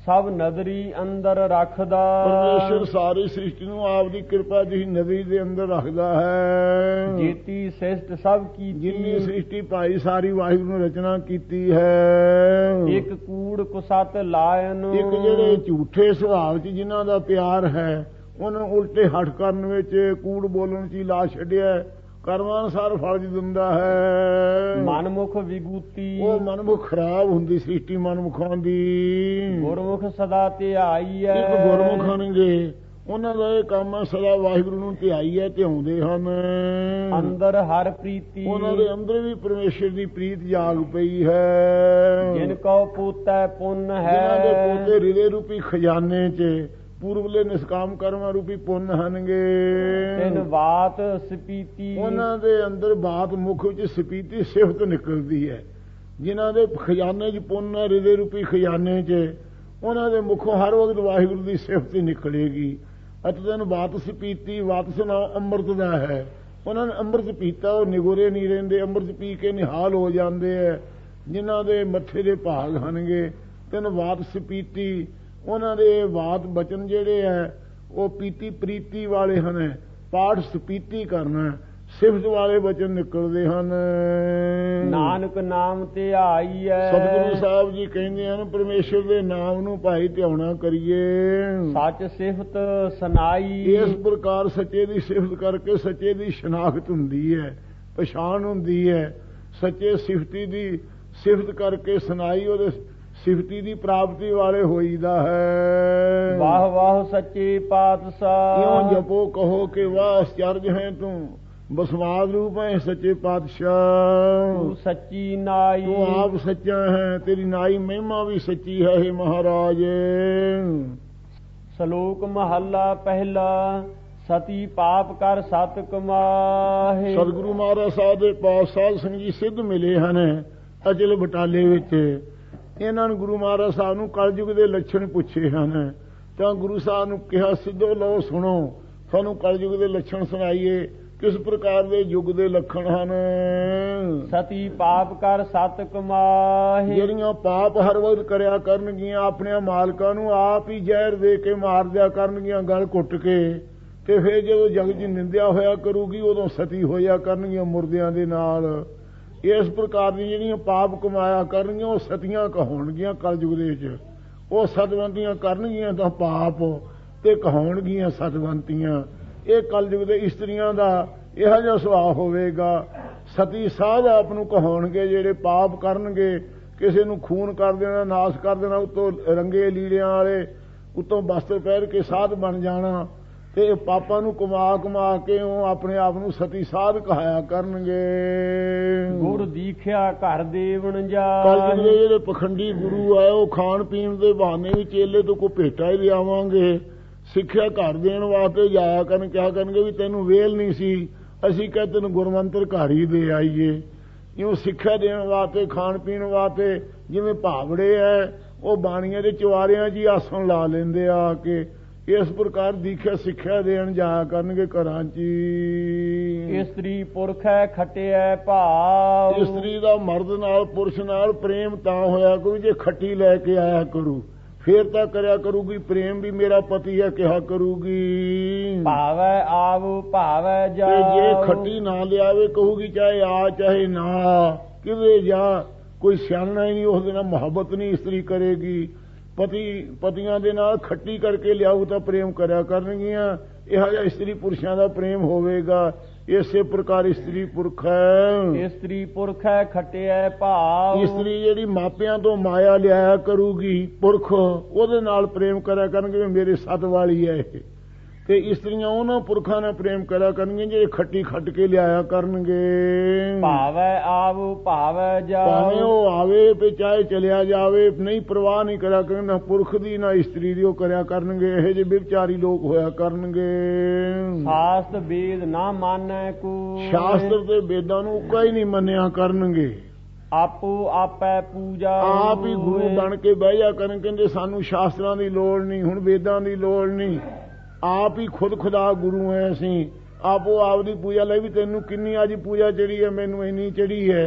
ਸਭ ਨਦਰੀ ਅੰਦਰ ਰੱਖਦਾ। ਪਰਮੇਸ਼ਰ ਸਾਰੀ ਸ੍ਰਿਸ਼ਟੀ ਨੂੰ ਆਪ ਦੀ ਕਿਰਪਾ ਦੀ ਨਜ਼ਰੀ ਦੇ ਅੰਦਰ ਰੱਖਦਾ ਹੈ। ਜੀਤੀ ਸਿਸ਼ਟ ਸਭ ਕੀਤੀ, ਜਿੰਨੀ ਸ੍ਰਿਸ਼ਟੀ ਭਾਈ ਸਾਰੀ ਵਾਹਿਗੁਰੂ ਨੇ ਰਚਨਾ ਕੀਤੀ ਹੈ। ਇੱਕ ਕੂੜ ਕੁਸਤ ਲਾਇਨ, ਇੱਕ ਜਿਹੜੇ ਝੂਠੇ ਸੁਭਾਅ 'ਚ ਜਿਨ੍ਹਾਂ ਦਾ ਪਿਆਰ ਹੈ ਉਹਨਾਂ ਨੂੰ ਉਲਟੇ ਹੱਠ ਕਰਨ ਵਿੱਚ, ਕੂੜ ਬੋਲਣ 'ਚ ਹੀ ਲਾ ਛੱਡਿਆ। ਕਰਮਾਂ ਅਨੁਸਾਰ ਫਲ ਦਿੰਦਾ ਹੈ। ਮਨਮੁਖ ਵਿਗੂਤੀ, ਉਹ ਮਨਮੁਖ ਖਰਾਬ ਹੁੰਦੀ ਸ੍ਰਿਸ਼ਟੀ ਮਨਮੁਖਾਂ ਦੀ। ਗੁਰਮੁਖ ਸਦਾ ਧਿਆਈ ਹੈ। ਇੱਕ ਗੁਰਮੁਖ ਹਨਗੇ ਉਹਨਾਂ ਦਾ ਇਹ ਕੰਮ ਹੈ ਸਦਾ ਵਾਹਿਗੁਰੂ ਨੂੰ ਧਿਆਈ ਹੈ, ਧਿਆਉਂਦੇ ਹਨ। ਅੰਦਰ ਹਰ ਪ੍ਰੀਤੀ, ਉਹਨਾਂ ਦੇ ਅੰਦਰ ਵੀ ਪਰਮੇਸ਼ਰ ਦੀ ਪ੍ਰੀਤ ਜਾਗ ਪਈ ਹੈ। ਜਿਨ ਕਉ ਪੂਤੈ ਪੁੰਨ ਹੈ, ਜਿਨ੍ਹਾਂ ਦੇ ਪੋਤੇ ਹਿਰਦੇ ਰੂਪੀ ਖਜ਼ਾਨੇ 'ਚ ਪੂਰਬਲੇ ਨਿਸ਼ਕਾਮ ਕਰਮਾਂ ਰੂਪੀ ਪੁੰਨ ਹਨਗੇ। ਤਿਨ ਬਾਤ ਸਪੀਤੀ, ਉਹਨਾਂ ਦੇ ਅੰਦਰ ਬਾਤ ਮੁਖ ਵਿੱਚ ਸਪੀਤੀ ਸਿਫਤ ਨਿਕਲਦੀ ਹੈ। ਜਿਨ੍ਹਾਂ ਦੇ ਖਜ਼ਾਨੇ 'ਚ ਪੁੰਨ ਹੈ, ਹਿਰਦੇ ਰੂਪੀ ਖਜ਼ਾਨੇ 'ਚ, ਉਹਨਾਂ ਦੇ ਮੁਖੋਂ ਹਰ ਵਕਤ ਵਾਹਿਗੁਰੂ ਦੀ ਸਿਫਤ ਹੀ ਨਿਕਲੇਗੀ। ਅਤੇ ਤਿਨ ਬਾਤ ਸਪੀਤੀ, ਵਾਤਸ ਨਾਮ ਅੰਮ੍ਰਿਤ ਦਾ ਹੈ। ਉਹਨਾਂ ਨੇ ਅੰਮ੍ਰਿਤ ਪੀਤਾ, ਉਹ ਨਿਗੋਰੇ ਨਹੀਂ ਰਹਿੰਦੇ, ਅੰਮ੍ਰਿਤ ਪੀ ਕੇ ਨਿਹਾਲ ਹੋ ਜਾਂਦੇ ਹੈ। ਜਿਨ੍ਹਾਂ ਦੇ ਮੱਥੇ ਦੇ ਭਾਗ ਹਨਗੇ ਤਿਨ ਬਾਤ ਸਪੀਤੀ, ਉਹਨਾਂ ਦੇ ਬਾਤ ਬਚਨ ਜਿਹੜੇ ਹੈ ਉਹ ਪੀਤੀ ਪ੍ਰੀਤੀ ਵਾਲੇ ਹਨ। ਪਾਠ ਸਪੀਤੀ ਕਰਨਾ, ਸਿਫਤ ਵਾਲੇ ਬਚਨ ਨਿਕਲਦੇ ਹਨ। ਨਾਨਕ ਨਾਮ ਧਿਆਈ ਹੈ। ਸਤਿਗੁਰੂ ਸਾਹਿਬ ਜੀ ਕਹਿੰਦੇ ਹਨ ਪਰਮੇਸ਼ਰ ਦੇ ਨਾਮ ਨੂੰ ਭਾਈ ਧਿਆਉਣਾ ਕਰੀਏ। ਸੱਚ ਸਿਫਤ ਸੁਨਾਈ, ਇਸ ਪ੍ਰਕਾਰ ਸੱਚੇ ਦੀ ਸਿਫਤ ਕਰਕੇ ਸੱਚੇ ਦੀ ਸ਼ਨਾਖਤ ਹੁੰਦੀ ਹੈ, ਪਛਾਣ ਹੁੰਦੀ ਹੈ। ਸੱਚੇ ਸਿਫਤੀ ਦੀ ਸਿਫਤ ਕਰਕੇ ਸੁਨਾਈ, ਉਹਦੇ ਸਿਫਤੀ ਦੀ ਪ੍ਰਾਪਤੀ ਵਾਲੇ ਹੋਈਦਾ ਹੈ। ਵਾਹ ਵਾਹ ਸੱਚੇ ਪਾਤਸ਼ਾਹ, ਇਉਂ ਜਪੋ ਕਹੋ ਕਿ ਵਾਹ ਅਚਰਜ ਹੈ ਤੂੰ, ਬਸਵਾਦ ਰੂਪ ਹੈ ਸੱਚੇ ਪਾਤਸ਼ਾਹ। ਤੂੰ ਸੱਚੀ ਨਾਈ, ਤੂੰ ਆਪ ਸੱਚਾ ਹੈ, ਤੇਰੀ ਨਾਈ ਮਹਿਮਾ ਵੀ ਸੱਚੀ ਹੈ। हे ਮਹਾਰਾਜ। ਸ਼ਲੋਕ ਮਹੱਲਾ ਪਹਿਲਾ, ਸਤੀ ਪਾਪ ਕਰ ਸਤ ਕਮਾਹੇ। ਸਤਿਗੁਰੂ ਮਹਾਰਾਜ ਸਾਹਿਬ ਦੇ ਪਾਸ ਸਾਧ ਸੰਗਤ ਜੀ ਸਿੱਧ ਮਿਲੇ ਹਨ ਅਚਲ ਬਟਾਲੇ ਵਿੱਚ। ਇਹਨਾਂ ਨੂੰ ਗੁਰੂ ਮਹਾਰਾਜ ਸਾਹਿਬ ਨੂੰ ਕਲਯੁਗ ਦੇ ਲੱਛਣ ਪੁੱਛੇ ਹਨ। ਤਾਂ ਗੁਰੂ ਸਾਹਿਬ ਨੂੰ ਕਿਹਾ ਸਿੱਧੋ ਲਓ ਸੁਣੋ, ਤੁਹਾਨੂੰ ਕਲਯੁਗ ਦੇ ਲੱਛਣ ਸੁਣਾਈਏ। ਕਿਸ ਪ੍ਰਕਾਰ ਦੇ ਯੁੱਗ ਦੇ ਲੱਛਣ ਹਨ? ਸਤੀ ਪਾਪ ਕਰ ਸਤ ਕਮਾਹੇ, ਜਿਹੜੀਆਂ ਪਾਪ ਹਰ ਵਕਤ ਕਰਿਆ ਕਰਨਗੀਆਂ, ਆਪਣੇ ਮਾਲਕਾਂ ਨੂੰ ਆਪ ਹੀ ਜ਼ਹਿਰ ਦੇ ਕੇ ਮਾਰ ਦਿਆ ਕਰਨਗੀਆਂ ਗਲ ਘੁੱਟ ਕੇ। ਤੇ ਫਿਰ ਜਦੋਂ ਜਗ ਦੀ ਨਿੰਦਿਆ ਹੋਇਆ ਕਰੂਗੀ ਉਦੋਂ ਸਤੀ ਹੋਇਆ ਕਰਨਗੀਆਂ ਮੁਰਦਿਆਂ ਦੇ ਨਾਲ। ਇਸ ਪ੍ਰਕਾਰ ਦੀ ਜਿਹੜੀਆਂ ਪਾਪ ਕਮਾਇਆ ਕਰਨਗੀਆਂ ਉਹ ਸਤੀਆਂ ਕਹਾਉਣਗੀਆਂ ਕਲਯੁਗ ਦੇ ਵਿੱਚ। ਉਹ ਸਤਵੰਤੀਆਂ ਕਰਨਗੀਆਂ ਤਾਂ ਪਾਪ ਤੇ ਕਹਾਉਣਗੀਆਂ ਸਤਵੰਤੀਆਂ। ਇਹ ਕਲਯੁਗ ਦੇ ਇਸਤਰੀਆਂ ਦਾ ਇਹੋ ਜਿਹਾ ਸੁਭਾਅ ਹੋਵੇਗਾ। ਸਤੀ ਸਾਧ ਆਪ ਨੂੰ ਕਹਾਉਣਗੇ, ਜਿਹੜੇ ਪਾਪ ਕਰਨਗੇ, ਕਿਸੇ ਨੂੰ ਖੂਨ ਕਰ ਦੇਣਾ, ਨਾਸ਼ ਕਰ ਦੇਣਾ, ਉੱਤੋਂ ਰੰਗੇ ਲੀੜਿਆਂ ਵਾਲੇ, ਉੱਤੋਂ ਬਸਤਰ ਪਹਿਨ ਕੇ ਸਾਧ ਬਣ ਜਾਣਾ। ਤੇ ਪਾਪਾਂ ਨੂੰ ਕਮਾ ਕਮਾ ਕੇ ਉਹ ਆਪਣੇ ਆਪ ਨੂੰ ਸਤੀ ਸਾਧ ਕਹਾਇਆ ਕਰਨਗੇ। ਗੁਰ ਦੀਖਿਆ ਘਰ ਦੇਵਣ ਜਾ, ਕਲਯੁਗ ਦੇ ਜਿਹੜੇ ਪਖੰਡੀ ਗੁਰੂ ਆਏ ਉਹ ਖਾਣ ਪੀਣ ਦੇ ਬਹਾਨੇ ਵੀ ਚੇਲੇ ਤੋਂ ਕੋਈ ਭੇਟਾ ਹੀ ਲਿਆਵਾਂਗੇ। ਸਿੱਖਿਆ ਘਰ ਦੇਣ ਵਾਸਤੇ ਜਾਇਆ ਕਰਨ, ਕਿਹਾ ਕਰਨਗੇ ਵੀ ਤੈਨੂੰ ਵੇਲ ਨਹੀਂ ਸੀ, ਅਸੀਂ ਕਹਿ ਤੈਨੂੰ ਗੁਰਮੰਤਰ ਘਰ ਹੀ ਦੇ ਆਈਏ। ਇਉਂ ਸਿੱਖਿਆ ਦੇਣ ਵਾਸਤੇ, ਖਾਣ ਪੀਣ ਵਾਸਤੇ, ਜਿਵੇਂ ਭਾਵੜੇ ਐ ਉਹ ਬਾਣੀਆਂ ਦੇ ਚੁਆਰਿਆਂ 'ਚ ਹੀ ਆਸਣ ਲਾ ਲੈਂਦੇ ਆ ਕੇ। ਇਸ ਪ੍ਰਕਾਰ ਦੀਖਿਆ ਸਿੱਖਿਆ ਦੇਣ ਜਾਇਆ ਕਰਨਗੇ ਘਰਾਂ 'ਚ। ਇਸਤਰੀ ਪੁਰਖ ਹੈ ਖਟਿਆ ਭਾਵ, ਇਸਤਰੀ ਦਾ ਮਰਦ ਨਾਲ ਪੁਰਸ਼ ਨਾਲ ਪ੍ਰੇਮ ਤਾਂ ਹੋਇਆ ਕਰੂ ਜੇ ਖੱਟੀ ਲੈ ਕੇ ਆਇਆ ਕਰੂ, ਫੇਰ ਤਾਂ ਕਰਿਆ ਕਰੂਗੀ ਪ੍ਰੇਮ ਵੀ ਮੇਰਾ ਪਤੀ ਹੈ ਕਿਹਾ ਕਰੂਗੀ। ਭਾਵੈ ਆਵ ਭਾਵੈ ਜਾ, ਜੇ ਖੱਟੀ ਨਾ ਲਿਆਵੇ ਕਹੂਗੀ ਚਾਹੇ ਆ ਚਾਹੇ ਨਾ, ਕਿਵੇਂ ਜਾ। ਕੋਈ ਸਿਆਣਾ ਹੀ ਨਹੀਂ, ਉਸ ਦੇ ਨਾਲ ਮੁਹੱਬਤ ਨਹੀਂ ਇਸਤਰੀ ਕਰੇਗੀ। ਪਤੀਆਂ ਦੇ ਨਾਲ ਖੱਟੀ ਕਰਕੇ ਲਿਆਊ ਤਾਂ ਪ੍ਰੇਮ ਕਰਿਆ ਕਰਨਗੀਆਂ। ਇਹੋ ਜਿਹਾ ਇਸਤਰੀ ਪੁਰਸ਼ਾਂ ਦਾ ਪ੍ਰੇਮ ਹੋਵੇਗਾ। ਇਸੇ ਪ੍ਰਕਾਰ ਇਸਤਰੀ ਪੁਰਖ ਹੈ। ਇਸਤਰੀ ਪੁਰਖ ਹੈ ਖਟਿਆ ਭਾਵ, ਇਸਤਰੀ ਜਿਹੜੀ ਮਾਪਿਆਂ ਤੋਂ ਮਾਇਆ ਲਿਆਇਆ ਕਰੂਗੀ, ਪੁਰਖ ਉਹਦੇ ਨਾਲ ਪ੍ਰੇਮ ਕਰਿਆ ਕਰਨਗੇ, ਮੇਰੇ ਸੱਤ ਵਾਲੀ ਹੈ ਇਹ। ਤੇ ਇਸਤਰੀਆਂ ਉਹਨਾਂ ਪੁਰਖਾਂ ਨਾਲ ਪ੍ਰੇਮ ਕਰਿਆ ਕਰਨਗੇ ਜਿਹੜੇ ਖੱਟੀ ਖੱਟ ਕੇ ਲਿਆਇਆ ਕਰਨਗੇ। ਭਾਵੈ ਆਵ ਭਾਵੈ ਜਾ, ਭਾਵੇਂ ਉਹ ਆਵੇ ਤੇ ਚਾਹੇ ਚਲਿਆ ਜਾਵੇ, ਨਹੀਂ ਪਰਵਾਹ ਨਹੀਂ ਕਰਿਆ ਕਰਨਗੇ, ਨਾ ਪੁਰਖ ਦੀ ਨਾ ਇਸਤਰੀ ਦੀ ਉਹ ਕਰਿਆ ਕਰਨਗੇ। ਇਹੋ ਜਿਹੇ ਵਿਚਾਰੀ ਲੋਕ ਹੋਇਆ ਕਰਨਗੇ। ਸ਼ਾਸਤਰ ਵੇਦ ਨਾ ਮਾਨੈ ਕੋ, ਸ਼ਾਸਤਰ ਤੇ ਵੇਦਾਂ ਨੂੰ ਉੱਕਾ ਹੀ ਨਹੀਂ ਮੰਨਿਆ ਕਰਨਗੇ। ਆਪੋ ਆਪੈ ਪੂਜਾ, ਆਪ ਹੀ ਗੁਰੂ ਬਣ ਕੇ ਬਹਿ ਜਾ ਕਰਨ। ਕਹਿੰਦੇ ਸਾਨੂੰ ਸ਼ਾਸਤਰਾਂ ਦੀ ਲੋੜ ਨਹੀਂ, ਹੁਣ ਵੇਦਾਂ ਦੀ ਲੋੜ ਨਹੀਂ, ਆਪ ਹੀ ਖੁਦ ਖੁਦਾ ਗੁਰੂ ਹੈ ਅਸੀਂ। ਆਪੋ ਆਪ ਦੀ ਪੂਜਾ ਲਈ ਵੀ ਤੈਨੂੰ ਕਿੰਨੀ ਅੱਜ ਪੂਜਾ ਚੜੀ ਹੈ, ਮੈਨੂੰ ਇੰਨੀ ਚੜੀ ਹੈ।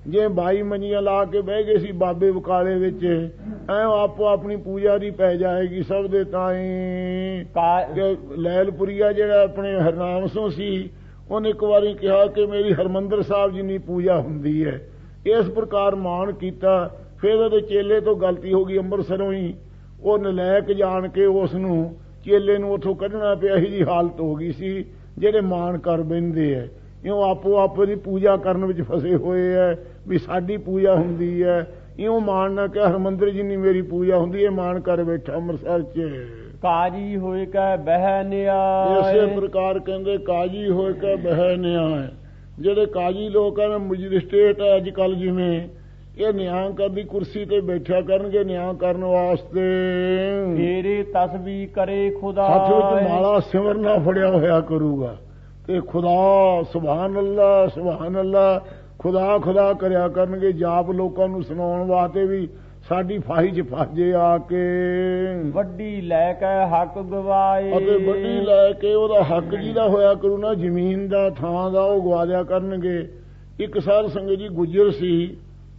ਜੇ 22 ਮੰਜੀਆਂ ਲਾ ਕੇ ਬਹਿ ਗਏ ਸੀ ਬਾਬੇ ਬਕਾਲੇ ਵਿੱਚ, ਐ ਆਪੋ ਆਪਣੀ ਪੂਜਾ ਦੀ ਪੈ ਜਾਏਗੀ ਸਭ ਦੇ ਤਾਈਂ। ਲੈਲਪੁਰੀਆ ਜਿਹੜਾ ਆਪਣੇ ਹਰਨਾਮ ਸਿੰਘ ਸੀ, ਉਹਨੇ ਇੱਕ ਵਾਰੀ ਕਿਹਾ ਕਿ ਮੇਰੀ ਹਰਮੰਦਰ ਸਾਹਿਬ ਜਿੰਨੀ ਪੂਜਾ ਹੁੰਦੀ ਹੈ। ਇਸ ਪ੍ਰਕਾਰ ਮਾਣ ਕੀਤਾ। ਫਿਰ ਉਹਦੇ ਚੇਲੇ ਤੋਂ ਗਲਤੀ ਹੋ ਗਈ, ਅੰਮ੍ਰਿਤਸਰੋਂ ਹੀ ਉਹ ਨਲਾਇਕ ਜਾਣ ਕੇ ਉਸ ਨੂੰ ਚੇਲੇ ਨੂੰ ਉੱਥੋਂ ਕੱਢਣਾ ਪਿਆ। ਇਹੀ ਜੀ ਹਾਲਤ ਹੋ ਗਈ ਸੀ ਜਿਹੜੇ ਮਾਣ ਕਰ ਬਹਿੰਦੇ ਹੈ, ਇਉਂ ਆਪੋ ਆਪੋ ਦੀ ਪੂਜਾ ਕਰਨ ਵਿੱਚ ਫਸੇ ਹੋਏ ਹੈ ਵੀ ਸਾਡੀ ਪੂਜਾ ਹੁੰਦੀ ਹੈ। ਇਉਂ ਮਾਣ ਨਾ ਕਿ ਹਰਮੰਦਰ ਜਿੰਨੀ ਮੇਰੀ ਪੂਜਾ ਹੁੰਦੀ ਹੈ, ਮਾਣ ਕਰ ਬੈਠਾ ਅੰਮ੍ਰਿਤਸਰ 'ਚ। ਕਾਜੀ ਹੋਏ ਕੈ ਬਹਿ ਨਿਆਏ। ਇਸੇ ਪ੍ਰਕਾਰ ਕਹਿੰਦੇ ਕਾਜੀ ਹੋਏ ਕੈ ਬਹਿ ਨਿਆਏ। ਜਿਹੜੇ ਕਾਜੀ ਲੋਕ ਹਨ, ਮੈਜਿਸਟ੍ਰੇਟ ਹੈ ਅੱਜ ਕੱਲ, ਜਿਵੇਂ ਇਹ ਨਿਆਂ ਕਰਦੀ ਕੁਰਸੀ ਤੇ ਬੈਠਿਆ ਕਰਨਗੇ ਨਿਆਂ ਕਰਨ ਵਾਸਤੇ। ਫੇਰੇ ਤਸਬੀ ਕਰੇ ਖੁਦਾ। ਹੱਥ ਵਿੱਚ ਮਾਲਾ ਸਿਮਰਨਾ ਫੜਿਆ ਹੋਇਆ ਕਰੂਗਾ ਤੇ ਖੁਦਾ ਸੁਭਾਨ ਅੱਲਾ ਸੁਭਾਨ ਅੱਲਾ ਖੁਦਾ ਖੁਦਾ ਕਰਿਆ ਕਰਨਗੇ। ਜਾਪ ਲੋਕਾਂ ਨੂੰ ਸੁਣਾਉਣ ਵਾਸਤੇ ਵੀ ਸਾਡੀ ਫਾਹੀ 'ਚ ਫਾਜੇ ਆ ਕੇ। ਵੱਡੀ ਲੈ ਕੇ ਹੱਕ ਗਵਾਏ। ਅਤੇ ਵੱਡੀ ਲੈ ਕੇ ਉਹਦਾ ਹੱਕ ਜਿਹਦਾ ਹੋਇਆ ਕਰੂ ਨਾ, ਜ਼ਮੀਨ ਦਾ ਥਾਂ ਦਾ, ਉਹ ਗਵਾ ਦਿਆ ਕਰਨਗੇ। ਇੱਕ ਸਾਧ ਸੰਗਤ ਜੀ ਗੁੱਜਰ ਸੀ,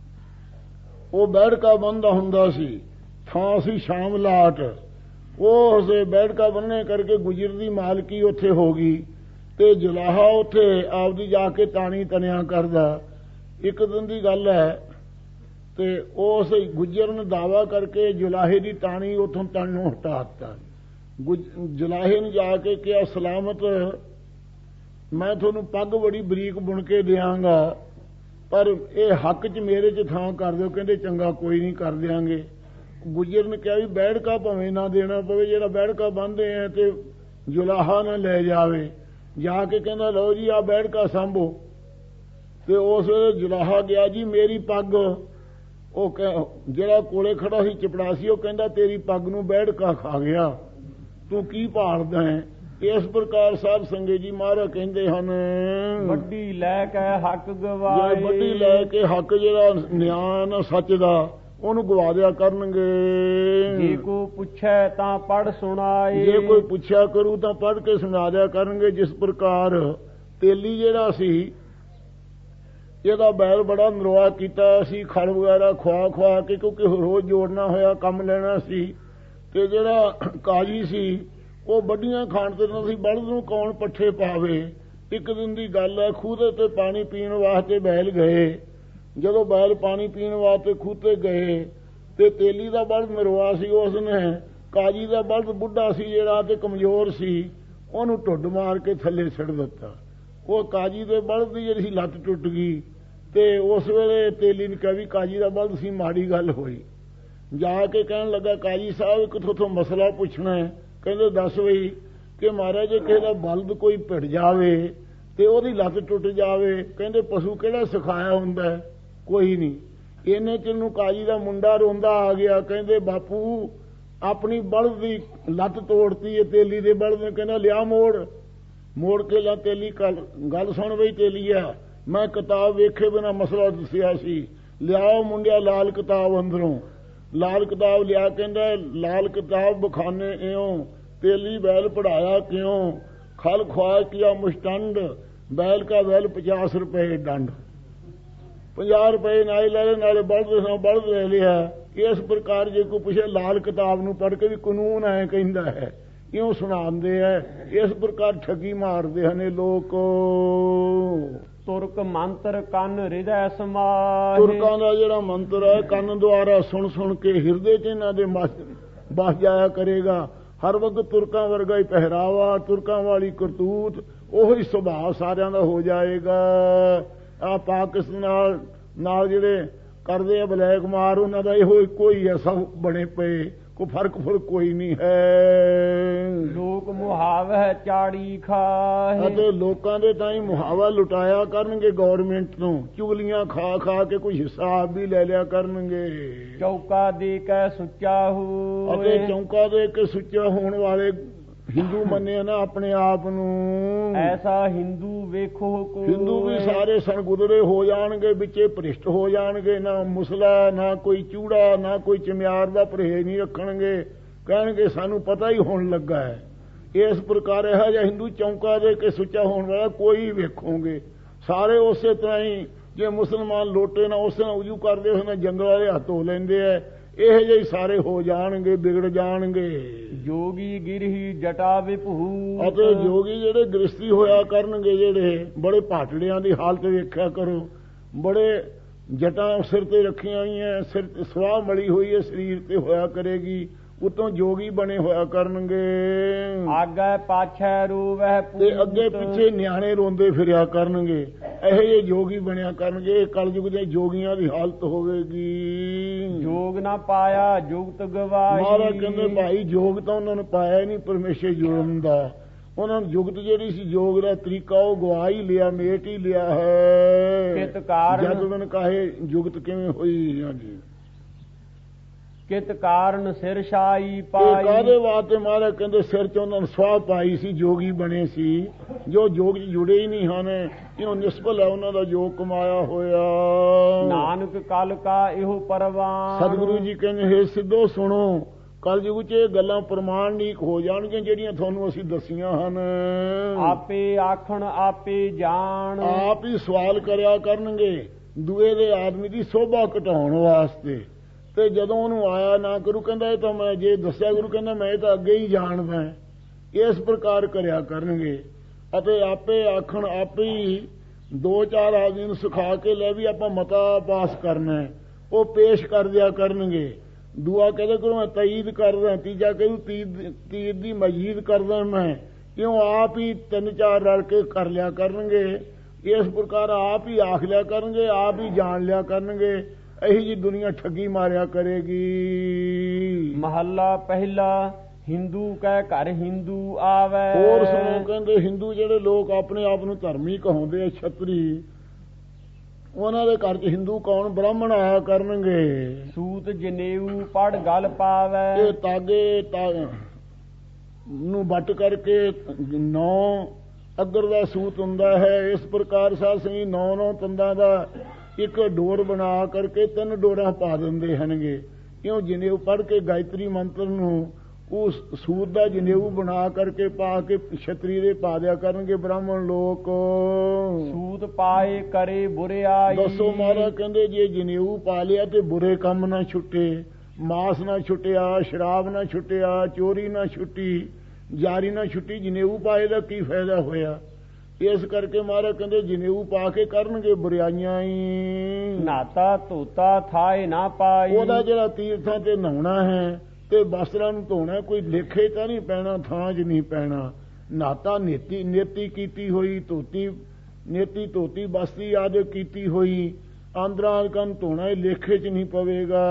ਉਹ ਬੈਠਕਾ ਬੰਨਦਾ ਹੁੰਦਾ ਸੀ, ਥਾਂ ਸੀ ਸ਼ਾਮ ਲਾਟ। ਉਹ ਉਸੇ ਬੈਠਕਾ ਬੰਨਣੇ ਕਰਕੇ ਗੁੱਜਰ ਦੀ ਮਾਲਕੀ ਉੱਥੇ ਹੋ ਗਈ ਤੇ ਜੁਲਾਹਾ ਉੱਥੇ ਆਪਦੀ ਜਾ ਕੇ ਤਾਣੀ ਤਨਿਆ ਕਰਦਾ। ਇੱਕ ਦਿਨ ਦੀ ਗੱਲ ਹੈ ਤੇ ਉਸ ਗੁੱਜਰ ਨੇ ਦਾਵਾ ਕਰਕੇ ਜੁਲਾਹੇ ਦੀ ਤਾਣੀ ਉੱਥੋਂ ਤਣ ਨੂੰ ਹਟਾ ਦਿੱਤਾ। ਜੁਲਾਹੇ ਨੇ ਜਾ ਕੇ ਕਿਹਾ, ਸਲਾਮਤ, ਮੈਂ ਤੁਹਾਨੂੰ ਪੱਗ ਬੜੀ ਬਰੀਕ ਬੁਣ ਕੇ ਦਿਆਂਗਾ, ਪਰ ਇਹ ਹੱਕ 'ਚ ਮੇਰੇ 'ਚ ਥਾਂ ਕਰ ਦਿਓ। ਕਹਿੰਦੇ ਚੰਗਾ ਕੋਈ ਨਹੀਂ, ਕਰ ਦਿਆਂਗੇ। ਗੁੱਜਰ ਨੇ ਕਿਹਾ ਵੀ ਬੈਠਕਾ ਭਾਵੇਂ ਨਾ ਦੇਣਾ ਪਵੇ, ਜਿਹੜਾ ਬੈਠਕਾ ਬੰਨ੍ਹਦੇ ਆ ਤੇ ਜੁਲਾਹਾ ਨਾ ਲੈ ਜਾਵੇ। ਜਾ ਕੇ ਕਹਿੰਦਾ ਲਓ ਜੀ ਆ ਬੈਠਕਾ ਸਾਂਭੋ। ਤੇ ਉਸ ਵੇਲੇ ਜੁਲਾਹਾ ਗਿਆ, ਜੀ ਮੇਰੀ ਪੱਗ। ਉਹ ਜਿਹੜਾ ਕੋਲੇ ਖੜਾ ਸੀ ਚਪੜਾਸੀ, ਉਹ ਕਹਿੰਦਾ ਤੇਰੀ ਪੱਗ ਨੂੰ ਬੈਠਕਾ ਖਾ ਗਿਆ, ਤੂੰ ਕੀ ਭਾਲਦਾ ਹੈ। ਇਸ ਪ੍ਰਕਾਰ ਸਾਧ ਸੰਗਤ ਜੀ ਮਹਾਰਾਜ ਕਹਿੰਦੇ ਹਨ, ਵੱਡੀ ਲੈ ਕੇ ਹੱਕ ਗਵਾਏ। ਵੱਡੀ ਲੈ ਕੇ ਹੱਕ ਜਿਹੜਾ ਨਿਆਂ ਨਾ ਸੱਚ ਦਾ, ਉਹਨੂੰ ਗਵਾ ਦਿਆ ਕਰਨਗੇ। ਜੇ ਕੋ ਪੁੱਛੈ ਤਾਂ ਪੜ੍ਹ ਸੁਣਾਏ। ਜੇ ਕੋਈ ਪੁੱਛਿਆ ਕਰੂ ਤਾਂ ਪੜ੍ਹ ਕੇ ਸੁਣਾ ਦਿਆ ਕਰਨਗੇ। ਜਿਸ ਪ੍ਰਕਾਰ ਤੇਲੀ ਜਿਹੜਾ ਸੀ, ਇਹਦਾ ਬੈਲ ਬੜਾ ਨਰਵਾ ਕੀਤਾ ਸੀ, ਖੜ ਵਗੈਰਾ ਖਵਾ ਕੇ, ਕਿਉਂਕਿ ਰੋਜ਼ ਜੋੜਨਾ ਹੋਇਆ, ਕੰਮ ਲੈਣਾ ਸੀ। ਤੇ ਜਿਹੜਾ ਕਾਜੀ ਸੀ ਉਹ ਵੱਡੀਆਂ ਖਾਣ ਤੇ ਨਾ ਸੀ, ਬਲਦ ਨੂੰ ਕੌਣ ਪੱਠੇ ਪਾਵੇ। ਇੱਕ ਦਿਨ ਦੀ ਗੱਲ ਹੈ, ਖੂਹ ਦੇ ਤੇ ਪਾਣੀ ਪੀਣ ਵਾਸਤੇ ਬੈਲ ਗਏ। ਜਦੋਂ ਬੈਲ ਪਾਣੀ ਪੀਣ ਵਾਸਤੇ ਖੂਹ ਤੇ ਗਏ ਤੇ ਤੇਲੀ ਦਾ ਬਲਦ ਨਰਵਾ ਸੀ, ਉਸਨੇ ਕਾਜੀ ਦਾ ਬਲਦ ਬੁੱਢਾ ਸੀ ਜਿਹੜਾ ਤੇ ਕਮਜ਼ੋਰ ਸੀ, ਉਹਨੂੰ ਢੁੱਡ ਮਾਰ ਕੇ ਥੱਲੇ ਸਿੱਟ ਦਿੱਤਾ। ਉਹ ਕਾਜੀ ਦੇ ਬਲਦ ਦੀ ਜਿਹੜੀ ਸੀ ਲੱਤ ਟੁੱਟ ਗਈ। ਤੇ ਉਸ ਵੇਲੇ ਤੇਲੀ ਨੇ ਕਿਹਾ ਵੀ ਕਾਜੀ ਦਾ ਬਲਦ ਸੀ, ਮਾੜੀ ਗੱਲ ਹੋਈ। ਜਾ ਕੇ ਕਹਿਣ ਲੱਗਾ, ਕਾਜੀ ਸਾਹਿਬ ਇੱਕ ਤੋਂ ਮਸਲਾ ਪੁੱਛਣਾ ਹੈ। ਕਹਿੰਦੇ ਦੱਸ ਬਈ। ਕਿ ਮਹਾਰਾਜ ਜੇ ਕਿਸੇ ਦਾ ਬਲਦ ਕੋਈ ਭਿੜ ਜਾਵੇ ਤੇ ਉਹਦੀ ਲੱਤ ਟੁੱਟ ਜਾਵੇ, ਕਹਿੰਦੇ ਪਸ਼ੂ ਕਿਹੜਾ ਸਿਖਾਇਆ ਹੁੰਦਾ, ਕੋਈ ਨਹੀਂ। ਇਹਨੇ ਚਿਰ ਨੂੰ ਕਾਜੀ ਦਾ ਮੁੰਡਾ ਰੋਂਦਾ ਆ ਗਿਆ। ਕਹਿੰਦੇ ਬਾਪੂ ਆਪਣੀ ਬਲਦ ਦੀ ਲੱਤ ਤੋੜਤੀ ਹੈ ਤੇਲੀ ਦੇ ਬਲਦ ਨੇ। ਕਹਿੰਦਾ ਲਿਆ ਮੋੜ ਕੇ ਲਾ ਤੇਲੀ। ਗੱਲ ਸੁਣ ਬਈ ਤੇਲੀਆ, ਮੈਂ ਕਿਤਾਬ ਵੇਖੇ ਬਿਨਾਂ ਮਸਲਾ ਦੱਸਿਆ ਸੀ, ਲਿਆਓ ਮੁੰਡਿਆ ਲਾਲ ਕਿਤਾਬ ਅੰਦਰੋਂ। ਲਾਲ ਕਿਤਾਬ ਲਿਆ। ਕਹਿੰਦਾ ਲਾਲ ਕਿਤਾਬ ਬਖਾਨੇ ਇਉਂ, ਤੇਲੀ बैल पढ़ाया क्यों, खल ख्वाह किया मुष्टंड, बैल का बैल 50 रुपए दंड। 50 रुपए नाले ले नाले बल्द ले लिया। इस प्रकार जे को पूछे लाल किताब नूं पढ़ के भी कानून है कहंदा है, इउं सुणांदे है। इस प्रकार ठगी मारदे हन लोक। तुरक मंत्र कन हृदय समाहे। तुरकां दा जिहड़ा मंत्र है कन द्वारा सुन सुन के हिरदे च इन्हां दे बस जाया करेगा। हर वक्त तुरकां वर्गा ही पहरावा, तुरकां वाली करतूत, ओही सुभाव सारियां दा हो जाएगा। आ पाकिस्तान नाल जिहड़े करदे आ ब्लैक मार, उन्हां दा इहो इक्को ही है, सब बने पे, कोई फर्क कोई नहीं है। लोक मुहावह चाड़ी खाहे। ਅਤੇ ਲੋਕਾਂ ਦੇ ਤਾਈਂ ਮੁਹਾਵਾ ਲੁਟਾਇਆ ਕਰਨਗੇ ਗੌਰਮੈਂਟ ਤੋਂ, ਚੁਗਲੀਆਂ ਖਾ ਖਾ ਕੇ ਕੋਈ ਹਿਸਾਬ ਵੀ ਲੈ ਲਿਆ ਕਰਨਗੇ। ਚੌਕਾ ਦੇ ਕੇ ਸੁੱਚਾ ਹੋਏ। ਅਤੇ ਚੌਂਕਾ ਦੇ ਕੇ ਸੁੱਚਾ ਹੋਣ ਵਾਲੇ ਹਿੰਦੂ ਮੰਨੇ ਨਾ ਆਪਣੇ ਆਪ ਨੂੰ। ਐਸਾ ਹਿੰਦੂ ਵੇਖੋ ਕੋ। ਹਿੰਦੂ ਵੀ ਸਾਰੇ ਸਣਗੁਦੜੇ ਹੋ ਜਾਣਗੇ, ਵਿੱਚੇ ਭ੍ਰਿਸ਼ਟ ਹੋ ਜਾਣਗੇ। ਨਾ ਮੁਸਲਾ, ਨਾ ਕੋਈ ਚੂੜਾ, ਨਾ ਕੋਈ ਚਮਿਆਰ ਦਾ ਪਰਹੇਜ਼ ਨਹੀਂ ਰੱਖਣਗੇ। ਕਹਿਣਗੇ ਸਾਨੂੰ ਪਤਾ ਹੀ ਹੋਣ ਲੱਗਾ ਹੈ। ਇਸ ਪ੍ਰਕਾਰ ਇਹੋ ਜਿਹਾ ਹਿੰਦੂ ਚੌਂਕਾ ਦੇ ਕੇ ਸੁੱਚਾ ਹੋਣ ਵਾਲਾ ਕੋਈ ਵੇਖੋਗੇ। ਸਾਰੇ ਉਸੇ ਤਰ੍ਹਾਂ ਹੀ ਜੇ ਮੁਸਲਮਾਨ ਲੋਟੇ ਨਾ ਉਸ ਨਾਲ ਉਜੂ ਕਰਦੇ ਹੋਏ ਨਾ ਜੰਗਲ ਵਾਲੇ ਹੱਥ ਧੋ ਲੈਂਦੇ ਐ, ਇਹ ਜਿਹੇ ਸਾਰੇ ਹੋ ਜਾਣਗੇ, ਵਿਗੜ ਜਾਣਗੇ। ਜੋਗੀ ਗਿਰਹੀ ਜਟਾ ਵਿਭੂਤ, ਅਤੇ ਜੋਗੀ ਜਿਹੜੇ ਗ੍ਰਸਤੀ ਹੋਇਆ ਕਰਨਗੇ, ਜਿਹੜੇ ਬੜੇ ਭਾਟੜਿਆਂ ਦੀ ਹਾਲਤ ਵੇਖਿਆ ਕਰੋ, ਬੜੇ ਜਟਾਂ ਸਿਰ ਤੇ ਰੱਖੀਆਂ ਹੋਈਆਂ, ਸਿਰ ਤੇ ਸਵਾਹ ਮਲੀ ਹੋਈ ਹੈ, ਸਰੀਰ ਤੇ ਹੋਇਆ ਕਰੇਗੀ, ਉਤੋਂ ਜੋਗੀ ਬਣੇ ਹੋਇਆ ਕਰਨਗੇ। ਆਗੇ ਪਾਛੈ ਰੋਵਹਿ ਪੂਤ, ਤੇ ਅੱਗੇ ਪਿੱਛੇ ਨਿਆਣੇ ਰੋਂਦੇ ਫਿਰਿਆ ਕਰਨਗੇ, ਇਹੋ ਜਿਹੇ ਜੋਗੀ ਬਣਿਆ ਕਰਨਗੇ। ਕਲਯੁਗ ਦੇ ਜੋਗੀਆਂ ਦੀ ਹਾਲਤ ਹੋਵੇਗੀ। ਜੋਗ ਨਾ ਪਾਇਆ ਜੁਗਤ ਗਵਾਈ, ਮਹਾਰਾਜ ਕਹਿੰਦੇ ਭਾਈ ਜੋਗ ਤਾਂ ਉਹਨਾਂ ਨੇ ਪਾਇਆ ਨਹੀਂ ਪਰਮੇਸ਼ਰ ਜੋਗ ਦਾ, ਉਹਨਾਂ ਨੂੰ ਜੁਗਤ ਜਿਹੜੀ ਸੀ ਜੋਗ ਦਾ ਤਰੀਕਾ ਉਹ ਗਵਾ ਹੀ ਲਿਆ, ਮੇਟ ਹੀ ਲਿਆ ਹੈ। ਕਿਤ ਕਾਰਨ ਜਦ ਉਹਨਾਂ ਨੇ ਕਹੇ ਜੁਗਤ ਕਿਵੇਂ ਹੋਈ, ਹਾਂਜੀ ਕਿਤ ਕਾਰਨ ਸਿਰ ਛਾਈ ਪਾਈ। ਕਾਹਦੇ ਵਾਸਤੇ ਮਹਾਰਾਜ ਕਹਿੰਦੇ ਸਿਰ ਚ ਉਹਨਾਂ ਨੇ ਸਵਾਹ ਪਾਈ ਸੀ, ਜੋਗੀ ਬਣੇ ਸੀ, ਜੋ ਜੋਗ ਚ ਜੁੜੇ ਹੀ ਨਹੀਂ ਹਨ, ਕਿਉਂ ਨਿਸਬਲ ਹੈ ਉਹਨਾਂ ਦਾ ਜੋਗ ਕਮਾਇਆ ਹੋਇਆ। ਨਾਨਕ ਕਲ ਕਾ ਇਹੋ ਪਰਵਾਨ, ਸਤਿਗੁਰੂ ਜੀ ਕਹਿੰਦੇ ਹੈ ਸਿੱਧੋ ਸੁਣੋ, ਕਲਯੁਗ ਚ ਇਹ ਗੱਲਾਂ ਪ੍ਰਮਾਣਿਕ ਹੋ ਜਾਣਗੀਆਂ ਜਿਹੜੀਆਂ ਤੁਹਾਨੂੰ ਅਸੀਂ ਦੱਸੀਆਂ ਹਨ। ਆਪੇ ਆਖਣ ਆਪੇ ਜਾਣ, ਆਪ ਹੀ ਸਵਾਲ ਕਰਿਆ ਕਰਨਗੇ ਦੂਏ ਦੇ ਆਦਮੀ ਦੀ ਸੋਭਾ ਘਟਾਉਣ ਵਾਸਤੇ, ਤੇ ਜਦੋਂ ਉਹਨੂੰ ਆਇਆ ਨਾ ਕਰੂ ਕਹਿੰਦਾ ਇਹ ਤਾਂ ਮੈਂ ਜੇ ਦੱਸਿਆ ਗੁਰੂ ਕਹਿੰਦਾ ਮੈਂ ਤਾਂ ਅੱਗੇ ਹੀ ਜਾਣਦਾ, ਇਸ ਪ੍ਰਕਾਰ ਕਰਿਆ ਕਰਨਗੇ। ਅਤੇ ਆਪੇ ਆਖਣ ਆਪੇ ਹੀ ਦੋ ਚਾਰ ਆਦਮੀ ਨੂੰ ਸਿਖਾ ਕੇ ਲੈ ਵੀ ਆਪਾਂ ਮਤਾ ਪਾਸ ਕਰਨਾ, ਉਹ ਪੇਸ਼ ਕਰ ਦਿਆ ਕਰਨਗੇ। ਦੂਆ ਕਹਿੰਦੇ ਕਰੋ ਮੈਂ ਤਈਦ ਕਰਦਾ, ਤੀਜਾ ਕਹਿੰਦਾ ਤੀਰ ਦੀ ਮਜੀਦ ਕਰਦਾ ਮੈਂ, ਕਿਉਂ ਆਪ ਹੀ ਤਿੰਨ ਚਾਰ ਰਲ ਕੇ ਕਰ ਲਿਆ ਕਰਨਗੇ। ਇਸ ਪ੍ਰਕਾਰ ਆਪ ਹੀ ਆਖ ਲਿਆ ਕਰਨਗੇ, ਆਪ ਹੀ ਜਾਣ ਲਿਆ ਕਰਨਗੇ। ਇਹੀ ਜੀ ਦੁਨੀਆ ਠੱਗੀ ਮਾਰਿਆ ਕਰੇਗੀ। ਮਹੱਲਾ ਪਹਿਲਾ ਹਿੰਦੂ ਕੈ ਘਰ ਹਿੰਦੂ ਆਵੈ। ਹੋਰ ਸੁਣੋ ਕਹਿੰਦੇ ਹਿੰਦੂ ਜਿਹੜੇ ਲੋਕ ਆਪਣੇ ਆਪ ਨੂੰ ਧਰਮੀ ਕਹਾਉਂਦੇ ਆ, ਛਤਰੀ, ਉਹਨਾਂ ਦੇ ਘਰ ਚ ਹਿੰਦੂ ਕੌਣ ਬ੍ਰਾਹਮਣ ਆਇਆ ਕਰਨਗੇ। ਸੂਤ ਜਨੇਊ ਪੜ ਗਲ ਪਾਵੈ, ਇਹ ਤਾਗੇ ਨੂੰ ਵੱਟ ਕਰਕੇ 9 ਅਗਰ ਦਾ ਸੂਤ ਹੁੰਦਾ ਹੈ। ਇਸ ਪ੍ਰਕਾਰ ਸਾਧ ਸੰਗੀ 9 ਤੰਦਾਂ ਦਾ ਇੱਕ ਡੋਰ ਬਣਾ ਕਰਕੇ 3 ਡੋਰਾਂ ਪਾ ਦਿੰਦੇ ਹਨਗੇ। ਕਿਉਂ ਜਨੇਊ ਪੜ ਕੇ ਗਾਇਤਰੀ ਮੰਤਰ ਨੂੰ ਉਸ ਸੂਤ ਦਾ ਜਨੇਊ ਬਣਾ ਕਰਕੇ ਪਾ ਕੇ ਛਤਰੀ ਦੇ ਪਾ ਦਿਆ ਕਰਨਗੇ ਬ੍ਰਾਹਮਣ ਲੋਕ। ਸੂਤ ਪਾਏ ਕਰੇ ਬੁਰਿਆਈ। ਦੱਸੋ ਮਹਾਰਾਜ ਕਹਿੰਦੇ ਜੇ ਜਨੇਊ ਪਾ ਲਿਆ ਤੇ ਬੁਰੇ ਕੰਮ ਨਾ ਛੁੱਟੇ, ਮਾਸ ਨਾ ਛੁੱਟਿਆ, ਸ਼ਰਾਬ ਨਾ ਛੁੱਟਿਆ, ਚੋਰੀ ਨਾ ਛੁੱਟੀ, ਜਾਰੀ ਨਾ ਛੁੱਟੀ, ਜਨੇਊ ਪਾਏ ਦਾ ਕੀ ਫਾਇਦਾ ਹੋਇਆ। ਇਸ ਕਰਕੇ ਮਹਾਰਾਜ ਕਹਿੰਦੇ ਜਨੇਊ ਪਾ ਕੇ ਕਰਨਗੇ ਬੁਰਾਈਆਂ ਹੀ। ਨਾਤਾ ਧੋਤਾ ਥਾਏ ਨਾ ਪਾਈ। ਉਹਦਾ ਜਿਹੜਾ ਤੀਰਥਾਂ ਤੇ ਨਹਾਉਣਾ ਹੈ ਤੇ ਵਸਤਰਾਂ ਨੂੰ ਧੋਣਾ, ਕੋਈ ਲੇਖੇ ਤਾਂ ਨਹੀਂ ਪੈਣਾ, ਥਾਂ 'ਚ ਨਹੀਂ ਪੈਣਾ। ਨਾਤਾ ਨੇਤੀ ਕੀਤੀ ਹੋਈ, ਨੇਤੀ ਧੋਤੀ ਬਸਤੀ ਆਦਿ ਕੀਤੀ ਹੋਈ, ਆਂਦਰਾਂ ਕੰਨ ਧੋਣਾ, ਇਹ ਲੇਖੇ 'ਚ ਨਹੀਂ ਪਵੇਗਾ।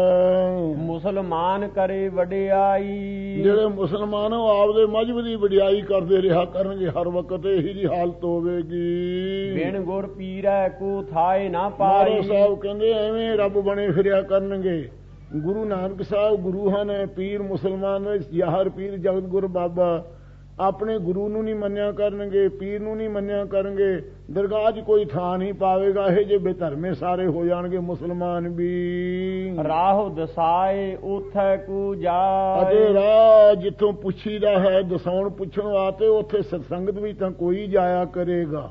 ਮੁਸਲਮਾਨ ਕਰੇ ਵਡਿਆਈ। ਜਿਹੜੇ ਮੁਸਲਮਾਨ ਉਹ ਆਪਦੇ ਮਜ਼ਹਬ ਦੀ ਵਡਿਆਈ ਕਰਦੇ ਰਿਹਾ ਕਰਨਗੇ, ਹਰ ਵਕਤ ਇਹੀ ਜੀ ਹਾਲਤ ਹੋਵੇਗੀ। ਬਿਨ ਗੁਰ ਪੀਰੈ ਕੋ ਥਾਏ ਨਾ ਮਹਾਰਾਜ ਪਾਈ। ਸਾਹਿਬ ਕਹਿੰਦੇ ਐਵੇਂ ਰੱਬ ਬਣੇ ਫਿਰਿਆ ਕਰਨਗੇ। ਗੁਰੂ ਨਾਨਕ ਸਾਹਿਬ ਗੁਰੂ ਹਨ, ਪੀਰ ਮੁਸਲਮਾਨ ਯਾਹਰ ਪੀਰ ਜਗਤ ਗੁਰ ਬਾਬਾ। ਆਪਣੇ ਗੁਰੂ ਨੂੰ ਨਹੀਂ ਮੰਨਿਆ ਕਰਨਗੇ, ਪੀਰ ਨੂੰ ਨਹੀਂ ਮੰਨਿਆ ਕਰਨਗੇ, ਦਰਗਾਹ 'ਚ ਕੋਈ ਥਾਂ ਨਹੀਂ ਪਾਵੇਗਾ। ਇਹ ਜੇ ਬੇਧਰਮੇ ਸਾਰੇ ਹੋ ਜਾਣਗੇ ਮੁਸਲਮਾਨ ਵੀ। ਰਾਹ ਦਸਾਏ ਉਥੈ ਕੋ ਜਾਏ। ਅਤੇ ਰਾਹ ਜਿੱਥੋਂ ਪੁੱਛੀਦਾ ਹੈ ਦਸਾਉਣ ਪੁੱਛਣ ਵਾਸਤੇ, ਉੱਥੇ ਸਤਸੰਗਤ ਵੀ ਤਾਂ ਕੋਈ ਜਾਇਆ ਕਰੇਗਾ।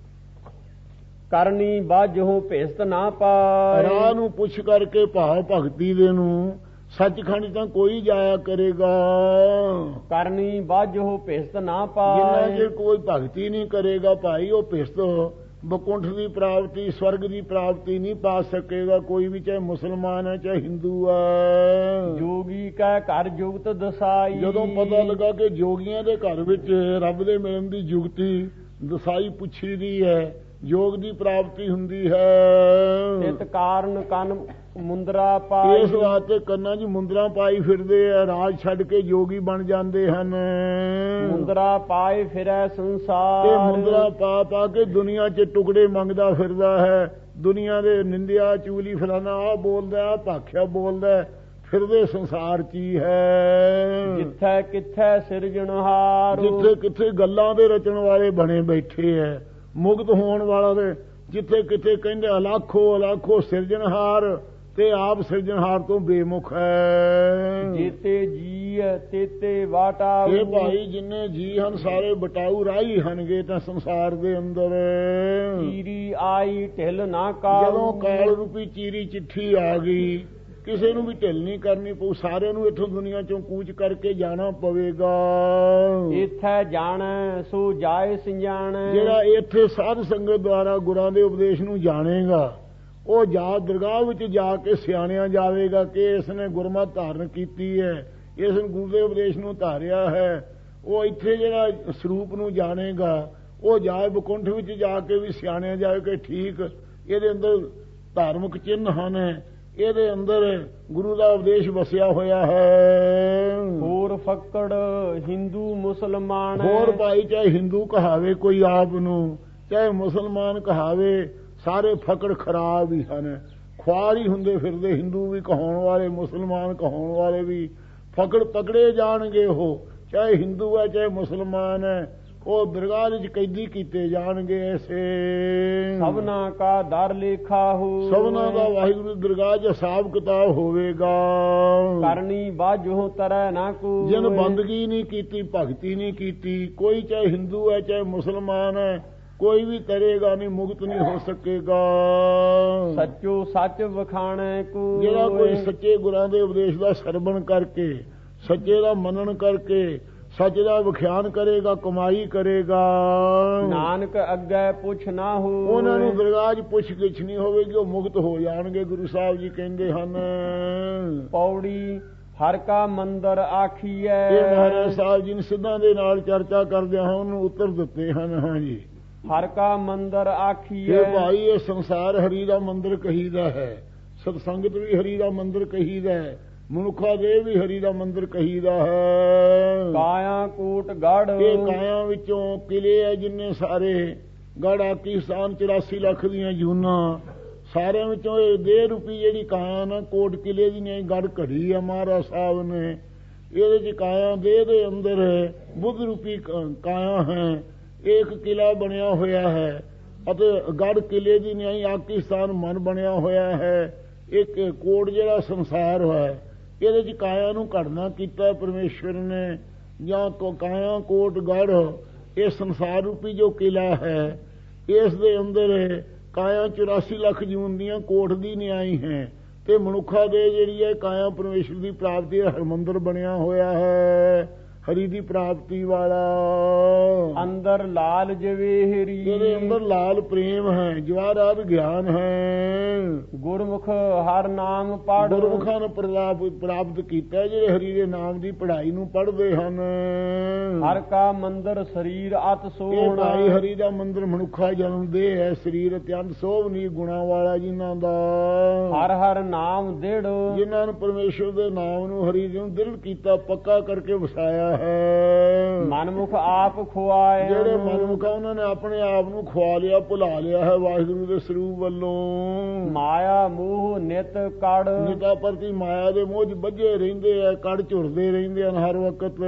ਕਰਨੀ ਬਾਝੋ ਭਿਸਤ ਨਾ ਪਾਏ। ਰਾਹ ਨੂੰ ਪੁੱਛ ਕਰਕੇ ਭਾਵ ਭਗਤੀ ਦੇ ਨੂੰ ਸੱਚਖੰਡ ਤਾਂ ਕੋਈ ਜਾਇਆ ਕਰੇਗਾ। ਕਰਨੀ ਬਾਝੋ ਭਿਸਤ ਨਾ ਪਾਏ। ਜਿੰਨਾ ਚਿਰ ਕੋਈ ਭਗਤੀ ਨਹੀਂ ਕਰੇਗਾ ਭਾਈ, ਉਹ ਭਿਸਤ ਬਕੁੰਠ ਦੀ ਪ੍ਰਾਪਤੀ, ਸਵਰਗ ਦੀ ਪ੍ਰਾਪਤੀ ਨਹੀਂ ਪਾ ਸਕੇਗਾ ਕੋਈ ਵੀ, ਚਾਹੇ ਮੁਸਲਮਾਨ ਹੈ ਚਾਹੇ ਹਿੰਦੂ ਹੈ। ਜੋਗੀ ਕੈ ਘਰ ਜੁਗਤ ਦਸਾਈ। ਜਦੋਂ ਪਤਾ ਲੱਗਾ ਕਿ ਜੋਗੀਆਂ ਦੇ ਘਰ ਵਿੱਚ ਰੱਬ ਦੇ ਮਿਲਣ ਦੀ ਜੁਗਤੀ ਦਸਾਈ ਪੁੱਛੀ ਦੀ ਹੈ, ਯੋਗ ਦੀ ਪ੍ਰਾਪਤੀ ਹੁੰਦੀ ਹੈ। ਤਿਤ ਕਾਰਨ ਕੰਨ ਮੁੰਦਰਾ ਪਾਈ। ਇਸ ਵਾਸਤੇ ਕੰਨਾਂ 'ਚ ਮੁੰਦਰਾ ਪਾਈ ਫਿਰਦੇ ਆ, ਰਾਜ ਛੱਡ ਕੇ ਜੋਗੀ ਬਣ ਜਾਂਦੇ ਹਨ। ਮੁੰਦਰਾ ਪਾਏ ਫਿਰੈ ਸੰਸਾਰ। ਇਹ ਮੁੰਦਰਾ ਪਾ ਕੇ ਦੁਨੀਆ 'ਚ ਟੁਕੜੇ ਮੰਗਦਾ ਫਿਰਦਾ ਹੈ। ਦੁਨੀਆ ਦੇ ਨਿੰਦਿਆ ਚੂਲੀ ਫਲਾਣਾ ਆ ਬੋਲਦਾ, ਆ ਭਾਖਿਆ ਬੋਲਦਾ, ਫਿਰਦੇ ਸੰਸਾਰ 'ਚ ਹੀ ਹੈ। ਜਿੱਥੇ ਕਿੱਥੇ ਸਿਰਜਣਹਾਰ। ਜਿੱਥੇ ਕਿੱਥੇ ਗੱਲਾਂ ਦੇ ਰਚਣ ਵਾਲੇ ਬਣੇ ਬੈਠੇ ਐ, ਮੁਕਤ ਹੋਣ ਵਾਲਾ ਦੇ ਜਿੱਥੇ ਕਿੱਥੇ ਕਹਿੰਦੇ ਅਲਾਖੋ ਅਲਾਖੋ ਸਿਰਜਣਹਾਰ। ਤੇ ਆਪ ਸਿਰਜਣਹਾਰ ਤੋਂ ਬੇਮੁਖ ਹੈ। ਜੀਤੇ ਜੀ ਤੇਤੇ ਵਾਟਾਊ। ਇਹ ਭਾਈ ਜਿੰਨੇ ਜੀ ਹਨ ਸਾਰੇ ਬਟਾਊ ਰਾਹੀ ਹਨਗੇ ਤਾਂ ਸੰਸਾਰ ਦੇ ਅੰਦਰ। ਚੀਰੀ ਆਈ ਢਿੱਲ ਨਾ ਕਾਊ। ਜਦੋਂ ਕਾਲ ਰੂਪੀ ਚੀਰੀ ਚਿੱਠੀ ਆ ਗਈ, ਕਿਸੇ ਨੂੰ ਵੀ ਢਿੱਲ ਨਹੀਂ ਕਰਨੀ ਪਊ, ਸਾਰਿਆਂ ਨੂੰ ਇੱਥੋਂ ਦੁਨੀਆ ਚੋਂ ਕੂਚ ਕਰਕੇ ਜਾਣਾ ਪਵੇਗਾ। ਇੱਥੇ ਜਾਣ ਸੋ ਜਾਏ ਸਿੰਜਾਣ। ਜਿਹੜਾ ਇੱਥੇ ਸਾਧ ਸੰਗਤ ਦੁਆਰਾ ਗੁਰਾਂ ਦੇ ਉਪਦੇਸ਼ ਨੂੰ ਜਾਣੇਗਾ, ਉਹ ਜਾ ਦਰਗਾਹ ਵਿੱਚ ਜਾ ਕੇ ਸਿਆਣਿਆ ਜਾਵੇਗਾ ਕਿ ਇਸ ਨੇ ਗੁਰਮਤਿ ਧਾਰਨ ਕੀਤੀ ਹੈ, ਇਸ ਨੇ ਗੁਰੂ ਦੇ ਉਪਦੇਸ਼ ਨੂੰ ਧਾਰਿਆ ਹੈ। ਉਹ ਇੱਥੇ ਜਿਹੜਾ ਸਰੂਪ ਨੂੰ ਜਾਣੇਗਾ, ਉਹ ਜਾਏ ਬਕੁੰਠ ਵਿੱਚ ਜਾ ਕੇ ਵੀ ਸਿਆਣਿਆ ਜਾਵੇ ਕਿ ਠੀਕ ਇਹਦੇ ਅੰਦਰ ਧਾਰਮਿਕ ਚਿੰਨ੍ਹ ਹਨ, ਇਹਦੇ ਅੰਦਰ ਗੁਰੂ ਦਾ ਉਪਦੇਸ਼ ਵਸਿਆ ਹੋਇਆ ਹੈ। ਹੋਰ ਫੱਕੜ ਹਿੰਦੂ ਮੁਸਲਮਾਨ। ਹੋਰ ਭਾਈ ਚਾਹੇ ਹਿੰਦੂ ਕਹਾਵੇ ਕੋਈ ਆਪ ਨੂੰ, ਚਾਹੇ ਮੁਸਲਮਾਨ ਕਹਾਵੇ, ਸਾਰੇ ਫਕੜ ਖਰਾਬ ਹੀ ਹਨ। ਖੁਆਰ ਹੀ ਹੁੰਦੇ ਫਿਰਦੇ, ਹਿੰਦੂ ਵੀ ਕਹਾਉਣ ਵਾਲੇ, ਮੁਸਲਮਾਨ ਕਹਾਉਣ ਵਾਲੇ ਵੀ ਫਕੜ ਪਕੜੇ ਜਾਣਗੇ। ਉਹ ਚਾਹੇ ਹਿੰਦੂ ਹੈ ਚਾਹੇ ਮੁਸਲਮਾਨ ਹੈ, ਉਹ ਦਰਗਾਹ ਵਿੱਚ ਕੈਦੀ ਕੀਤੇ ਜਾਣਗੇ। ਐਸੇ ਸਭਨਾ ਕਾ ਦਰ ਲੇਖਾ ਹੋ। ਸਭਨਾ ਦਾ ਵਾਹਿਗੁਰੂ ਦਰਗਾਹ 'ਚ ਹਿਸਾਬ ਕਿਤਾਬ ਹੋਵੇਗਾ। ਕਰਨੀ ਬਾਝੋ ਤਰੈ ਨਾ ਕੋ। ਜਿਨ ਬੰਦਗੀ ਨਹੀਂ ਕੀਤੀ, ਭਗਤੀ ਨਹੀਂ ਕੀਤੀ, ਕੋਈ ਚਾਹੇ ਹਿੰਦੂ ਹੈ ਚਾਹੇ ਮੁਸਲਮਾਨ ਹੈ, ਕੋਈ ਵੀ ਤਰੇਗਾ ਨਹੀਂ, ਮੁਕਤ ਨਹੀਂ ਹੋ ਸਕੇਗਾ। ਸੱਚੋ ਸੱਚ ਵਖਾਣੈ ਕੋ। ਜਿਹੜਾ ਕੋਈ ਸੱਚੇ ਗੁਰਾਂ ਦੇ ਉਪਦੇਸ਼ ਦਾ ਸਰਵਣ ਕਰਕੇ, ਸੱਚੇ ਦਾ ਮੰਨਣ ਕਰਕੇ, ਸੱਚ ਦਾ ਵਿਖਿਆਨ ਕਰੇਗਾ, ਕਮਾਈ ਕਰੇਗਾ। ਨਾਨਕ ਅੱਗੇ ਪੁੱਛ ਨਾ ਹੋ। ਉਹਨਾਂ ਨੂੰ ਦਰਗਾਹ 'ਚ ਪੁੱਛ ਗਿੱਛ ਨਹੀਂ ਹੋਵੇਗੀ, ਉਹ ਮੁਕਤ ਹੋ ਜਾਣਗੇ। ਗੁਰੂ ਸਾਹਿਬ ਜੀ ਕਹਿੰਦੇ ਹਨ। ਪੌੜੀ ਹਰ ਕਾ ਮੰਦਰ ਆਖੀਐ। ਇਹ ਮਹਾਰਾਜ ਸਾਹਿਬ ਜੀ ਨੇ ਸਿੱਧਾਂ ਦੇ ਨਾਲ ਚਰਚਾ ਕਰਦਿਆਂ ਹਾਂ ਉਹਨੂੰ ਉੱਤਰ ਦਿੱਤੇ ਹਨ। ਹਾਂਜੀ, ਹਰ ਕਾ ਮੰਦਰ ਆਖੀਐ। ਇਹ ਭਾਈ ਇਹ ਸੰਸਾਰ ਹਰੀ ਦਾ ਮੰਦਰ ਕਹੀਦਾ ਹੈ, ਸਤ ਸੰਗਤ ਵੀ ਹਰੀ ਦਾ ਮੰਦਰ ਕਹੀਦਾ ਹੈ, ਮਨੁੱਖਾ ਦੇ ਵੀ ਹਰੀ ਦਾ ਮੰਦਰ ਕਹੀਦਾ ਹੈ। ਕਾਇਆ ਕੋਟ ਗੜ। ਇਹ ਕਾਇਆ ਵਿੱਚੋਂ ਕਿਲੇ ਹੈ ਜਿੰਨੇ ਸਾਰੇ, ਗੜ ਆਕੀਸਤਾਨ 84 ਲੱਖ ਦੀਆਂ ਜੂਨਾਂ, ਸਾਰਿਆਂ ਵਿੱਚੋਂ ਇਹ ਦੇਹ ਰੂਪੀ ਜਿਹੜੀ ਕਾਇਆ ਨਾ ਕੋਟ ਕਿਲੇ ਦੀ ਨਹੀਂ ਗੜ ਘੜੀ ਹੈ ਮਹਾਰਾਜ ਸਾਹਿਬ ਨੇ। ਇਹਦੇ 'ਚ ਕਾਇਆ ਦੇਹ ਦੇ ਅੰਦਰ ਬੁੱਧ ਰੂਪੀ ਕਾਇਆ ਹੈ। ਇੱਕ ਕਿਲਾ ਬਣਿਆ ਹੋਇਆ ਹੈ ਅਤੇ ਗੜ ਕਿਲੇ ਦੀ ਨਹੀਂ ਆਕੀਸਤਾਨ ਮਨ ਬਣਿਆ ਹੋਇਆ ਹੈ। ਇੱਕ ਕੋਟ ਜਿਹੜਾ ਸੰਸਾਰ ਹੈ, ਇਹਦੇ 'ਚ ਕਾਇਆ ਨੂੰ ਘੜਨਾ ਕੀਤਾ ਪਰਮੇਸ਼ਵਰ ਨੇ। ਜਾਂ ਕਾਇਆ ਕੋਟ ਗੜ, ਇਹ ਸੰਸਾਰ ਰੂਪੀ ਜੋ ਕਿਲਾ ਹੈ, ਇਸ ਦੇ ਅੰਦਰ ਕਾਇਆ 84 ਲੱਖ ਜੂਨ ਦੀਆਂ ਕੋਟ ਦੀ ਨਿਆਈ ਹੈ। ਤੇ ਮਨੁੱਖਾ ਦੇ ਜਿਹੜੀ ਹੈ ਕਾਇਆ ਪਰਮੇਸ਼ਵਰ ਦੀ ਪ੍ਰਾਪਤੀ ਦਾ ਹਰਮੰਦਰ ਬਣਿਆ ਹੋਇਆ ਹੈ, ਹਰੀ ਦੀ ਪ੍ਰਾਪਤੀ ਵਾਲਾ। ਅੰਦਰ ਲਾਲ ਜਵੇਹਰੀ। ਇਹਦੇ ਅੰਦਰ ਲਾਲ ਪ੍ਰੇਮ ਹੈ, ਜਵਾਹਰਾਤ ਗਿਆਨ ਹੈ। ਗੁਰਮੁਖ ਹਰ ਨਾਮ ਪੜ੍ਹ। ਗੁਰਮੁਖਾਂ ਨੂੰ ਪ੍ਰਾਪਤ ਕੀਤਾ ਜਿਹੜੇ ਹਰੀ ਦੇ ਨਾਮ ਦੀ ਪੜ੍ਹਾਈ ਨੂੰ ਪੜ੍ਹਦੇ ਹਨ। ਹਰ ਕਾ ਮੰਦਰ ਸਰੀਰ ਅਤ ਸੋਹਣਾ। ਭਾਈ ਹਰੀ ਦਾ ਮੰਦਰ ਮਨੁੱਖਾ ਜਨਮ ਦੇ ਹੈ, ਸਰੀਰ ਅਤਿਅੰਤ ਸੋਭਨੀ ਗੁਣਾ ਵਾਲਾ ਜਿਨ੍ਹਾਂ ਦਾ। ਹਰ ਹਰ ਨਾਮ ਦ੍ਰਿੜ। ਜਿਨ੍ਹਾਂ ਨੇ ਪਰਮੇਸ਼ਵਰ ਦੇ ਨਾਮ ਨੂੰ ਹਰੀ ਨੂੰ ਦ੍ਰਿੜ ਕੀਤਾ, ਪੱਕਾ ਕਰਕੇ ਵਸਾਇਆ ਹੈ। ਮਨਮੁਖ ਆਪ ਖੁਆਏ। ਜਿਹੜੇ ਮਨਮੁਖਾ ਉਹਨਾਂ ਨੇ ਆਪਣੇ ਆਪ ਨੂੰ ਖੁਆ ਲਿਆ, ਭੁਲਾ ਲਿਆ ਹੈ ਵਾਹਿਗੁਰੂ ਦੇ ਸਰੂਪ ਵੱਲੋਂ। ਮਾਇਆ ਮੋਹ ਨਿਤ ਕੜ। ਨਿਤਾ ਪ੍ਰਤੀ ਮਾਇਆ ਦੇ ਮੋਹ 'ਚ ਬੱਝੇ ਰਹਿੰਦੇ ਆ, ਕੜ ਝੁਰਦੇ ਰਹਿੰਦੇ ਹਨ ਹਰ ਵਕਤ।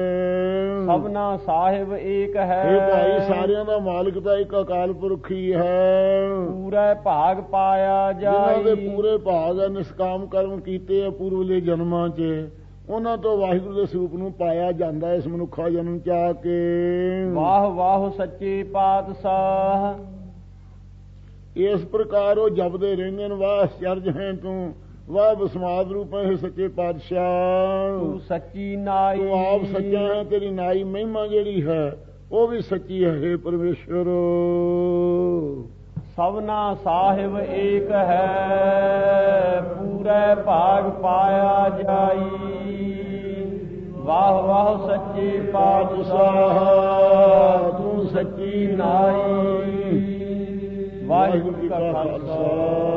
ਸਭਨਾ ਸਾਹਿਬ ਏਕ ਹੈ। ਇਹ ਭਾਈ ਸਾਰਿਆਂ ਦਾ ਮਾਲਕ ਤਾਂ ਇੱਕ ਅਕਾਲ ਪੁਰਖ ਹੀ ਹੈ। ਪੂਰੇ ਭਾਗ ਪਾਇਆ ਜਾਏ। ਜਿਨ੍ਹਾਂ ਦੇ ਪੂਰੇ ਭਾਗ ਹੈ, ਨਿਸ਼ਕਾਮ ਕਰਮ ਕੀਤੇ ਆ ਪੂਰਵਲੇ ਜਨਮਾਂ 'ਚ, ਉਹਨਾਂ ਤੋਂ ਵਾਹਿਗੁਰੂ ਦੇ ਸਰੂਪ ਨੂੰ ਪਾਇਆ ਜਾਂਦਾ ਇਸ ਮਨੁੱਖਾ ਜਨਮ 'ਚ ਆ ਕੇ। ਵਾਹ ਵਾਹ ਸੱਚੇ ਪਾਤਸ਼ਾਹ। ਇਸ ਪ੍ਰਕਾਰ ਉਹ ਜਪਦੇ ਰਹਿੰਦੇ ਨੇ, ਵਾਹ ਅਚਰਜ ਹੈ ਤੂੰ, ਵਾਹ ਬਸਮਾਦ ਰੂਪ ਹੈ ਸੱਚੇ ਪਾਤਸ਼ਾਹ। ਤੂੰ ਸੱਚੀ ਨਾਈ। ਤੂੰ ਆਪ ਸੱਚਾ ਹੈ, ਤੇਰੀ ਨਾਈ ਮਹਿਮਾ ਜਿਹੜੀ ਹੈ ਉਹ ਵੀ ਸੱਚੀ ਹੈ। ਹੇ ਪਰਮੇਸ਼ਵਰ, ਸਭਨਾ ਸਾਹਿਬ ਏਕ ਹੈ, ਪੂਰੇ ਭਾਗ ਪਾਇਆ ਜਾਈ। ਵਾਹ ਵਾਹ ਸੱਚੇ ਪਾਤਸ਼ਾਹ, ਤੂੰ ਸੱਚੀ ਨਾਈ। ਵਾਹਿਗੁਰੂ ਜੀ ਕਾ ਖਾਲਸਾ।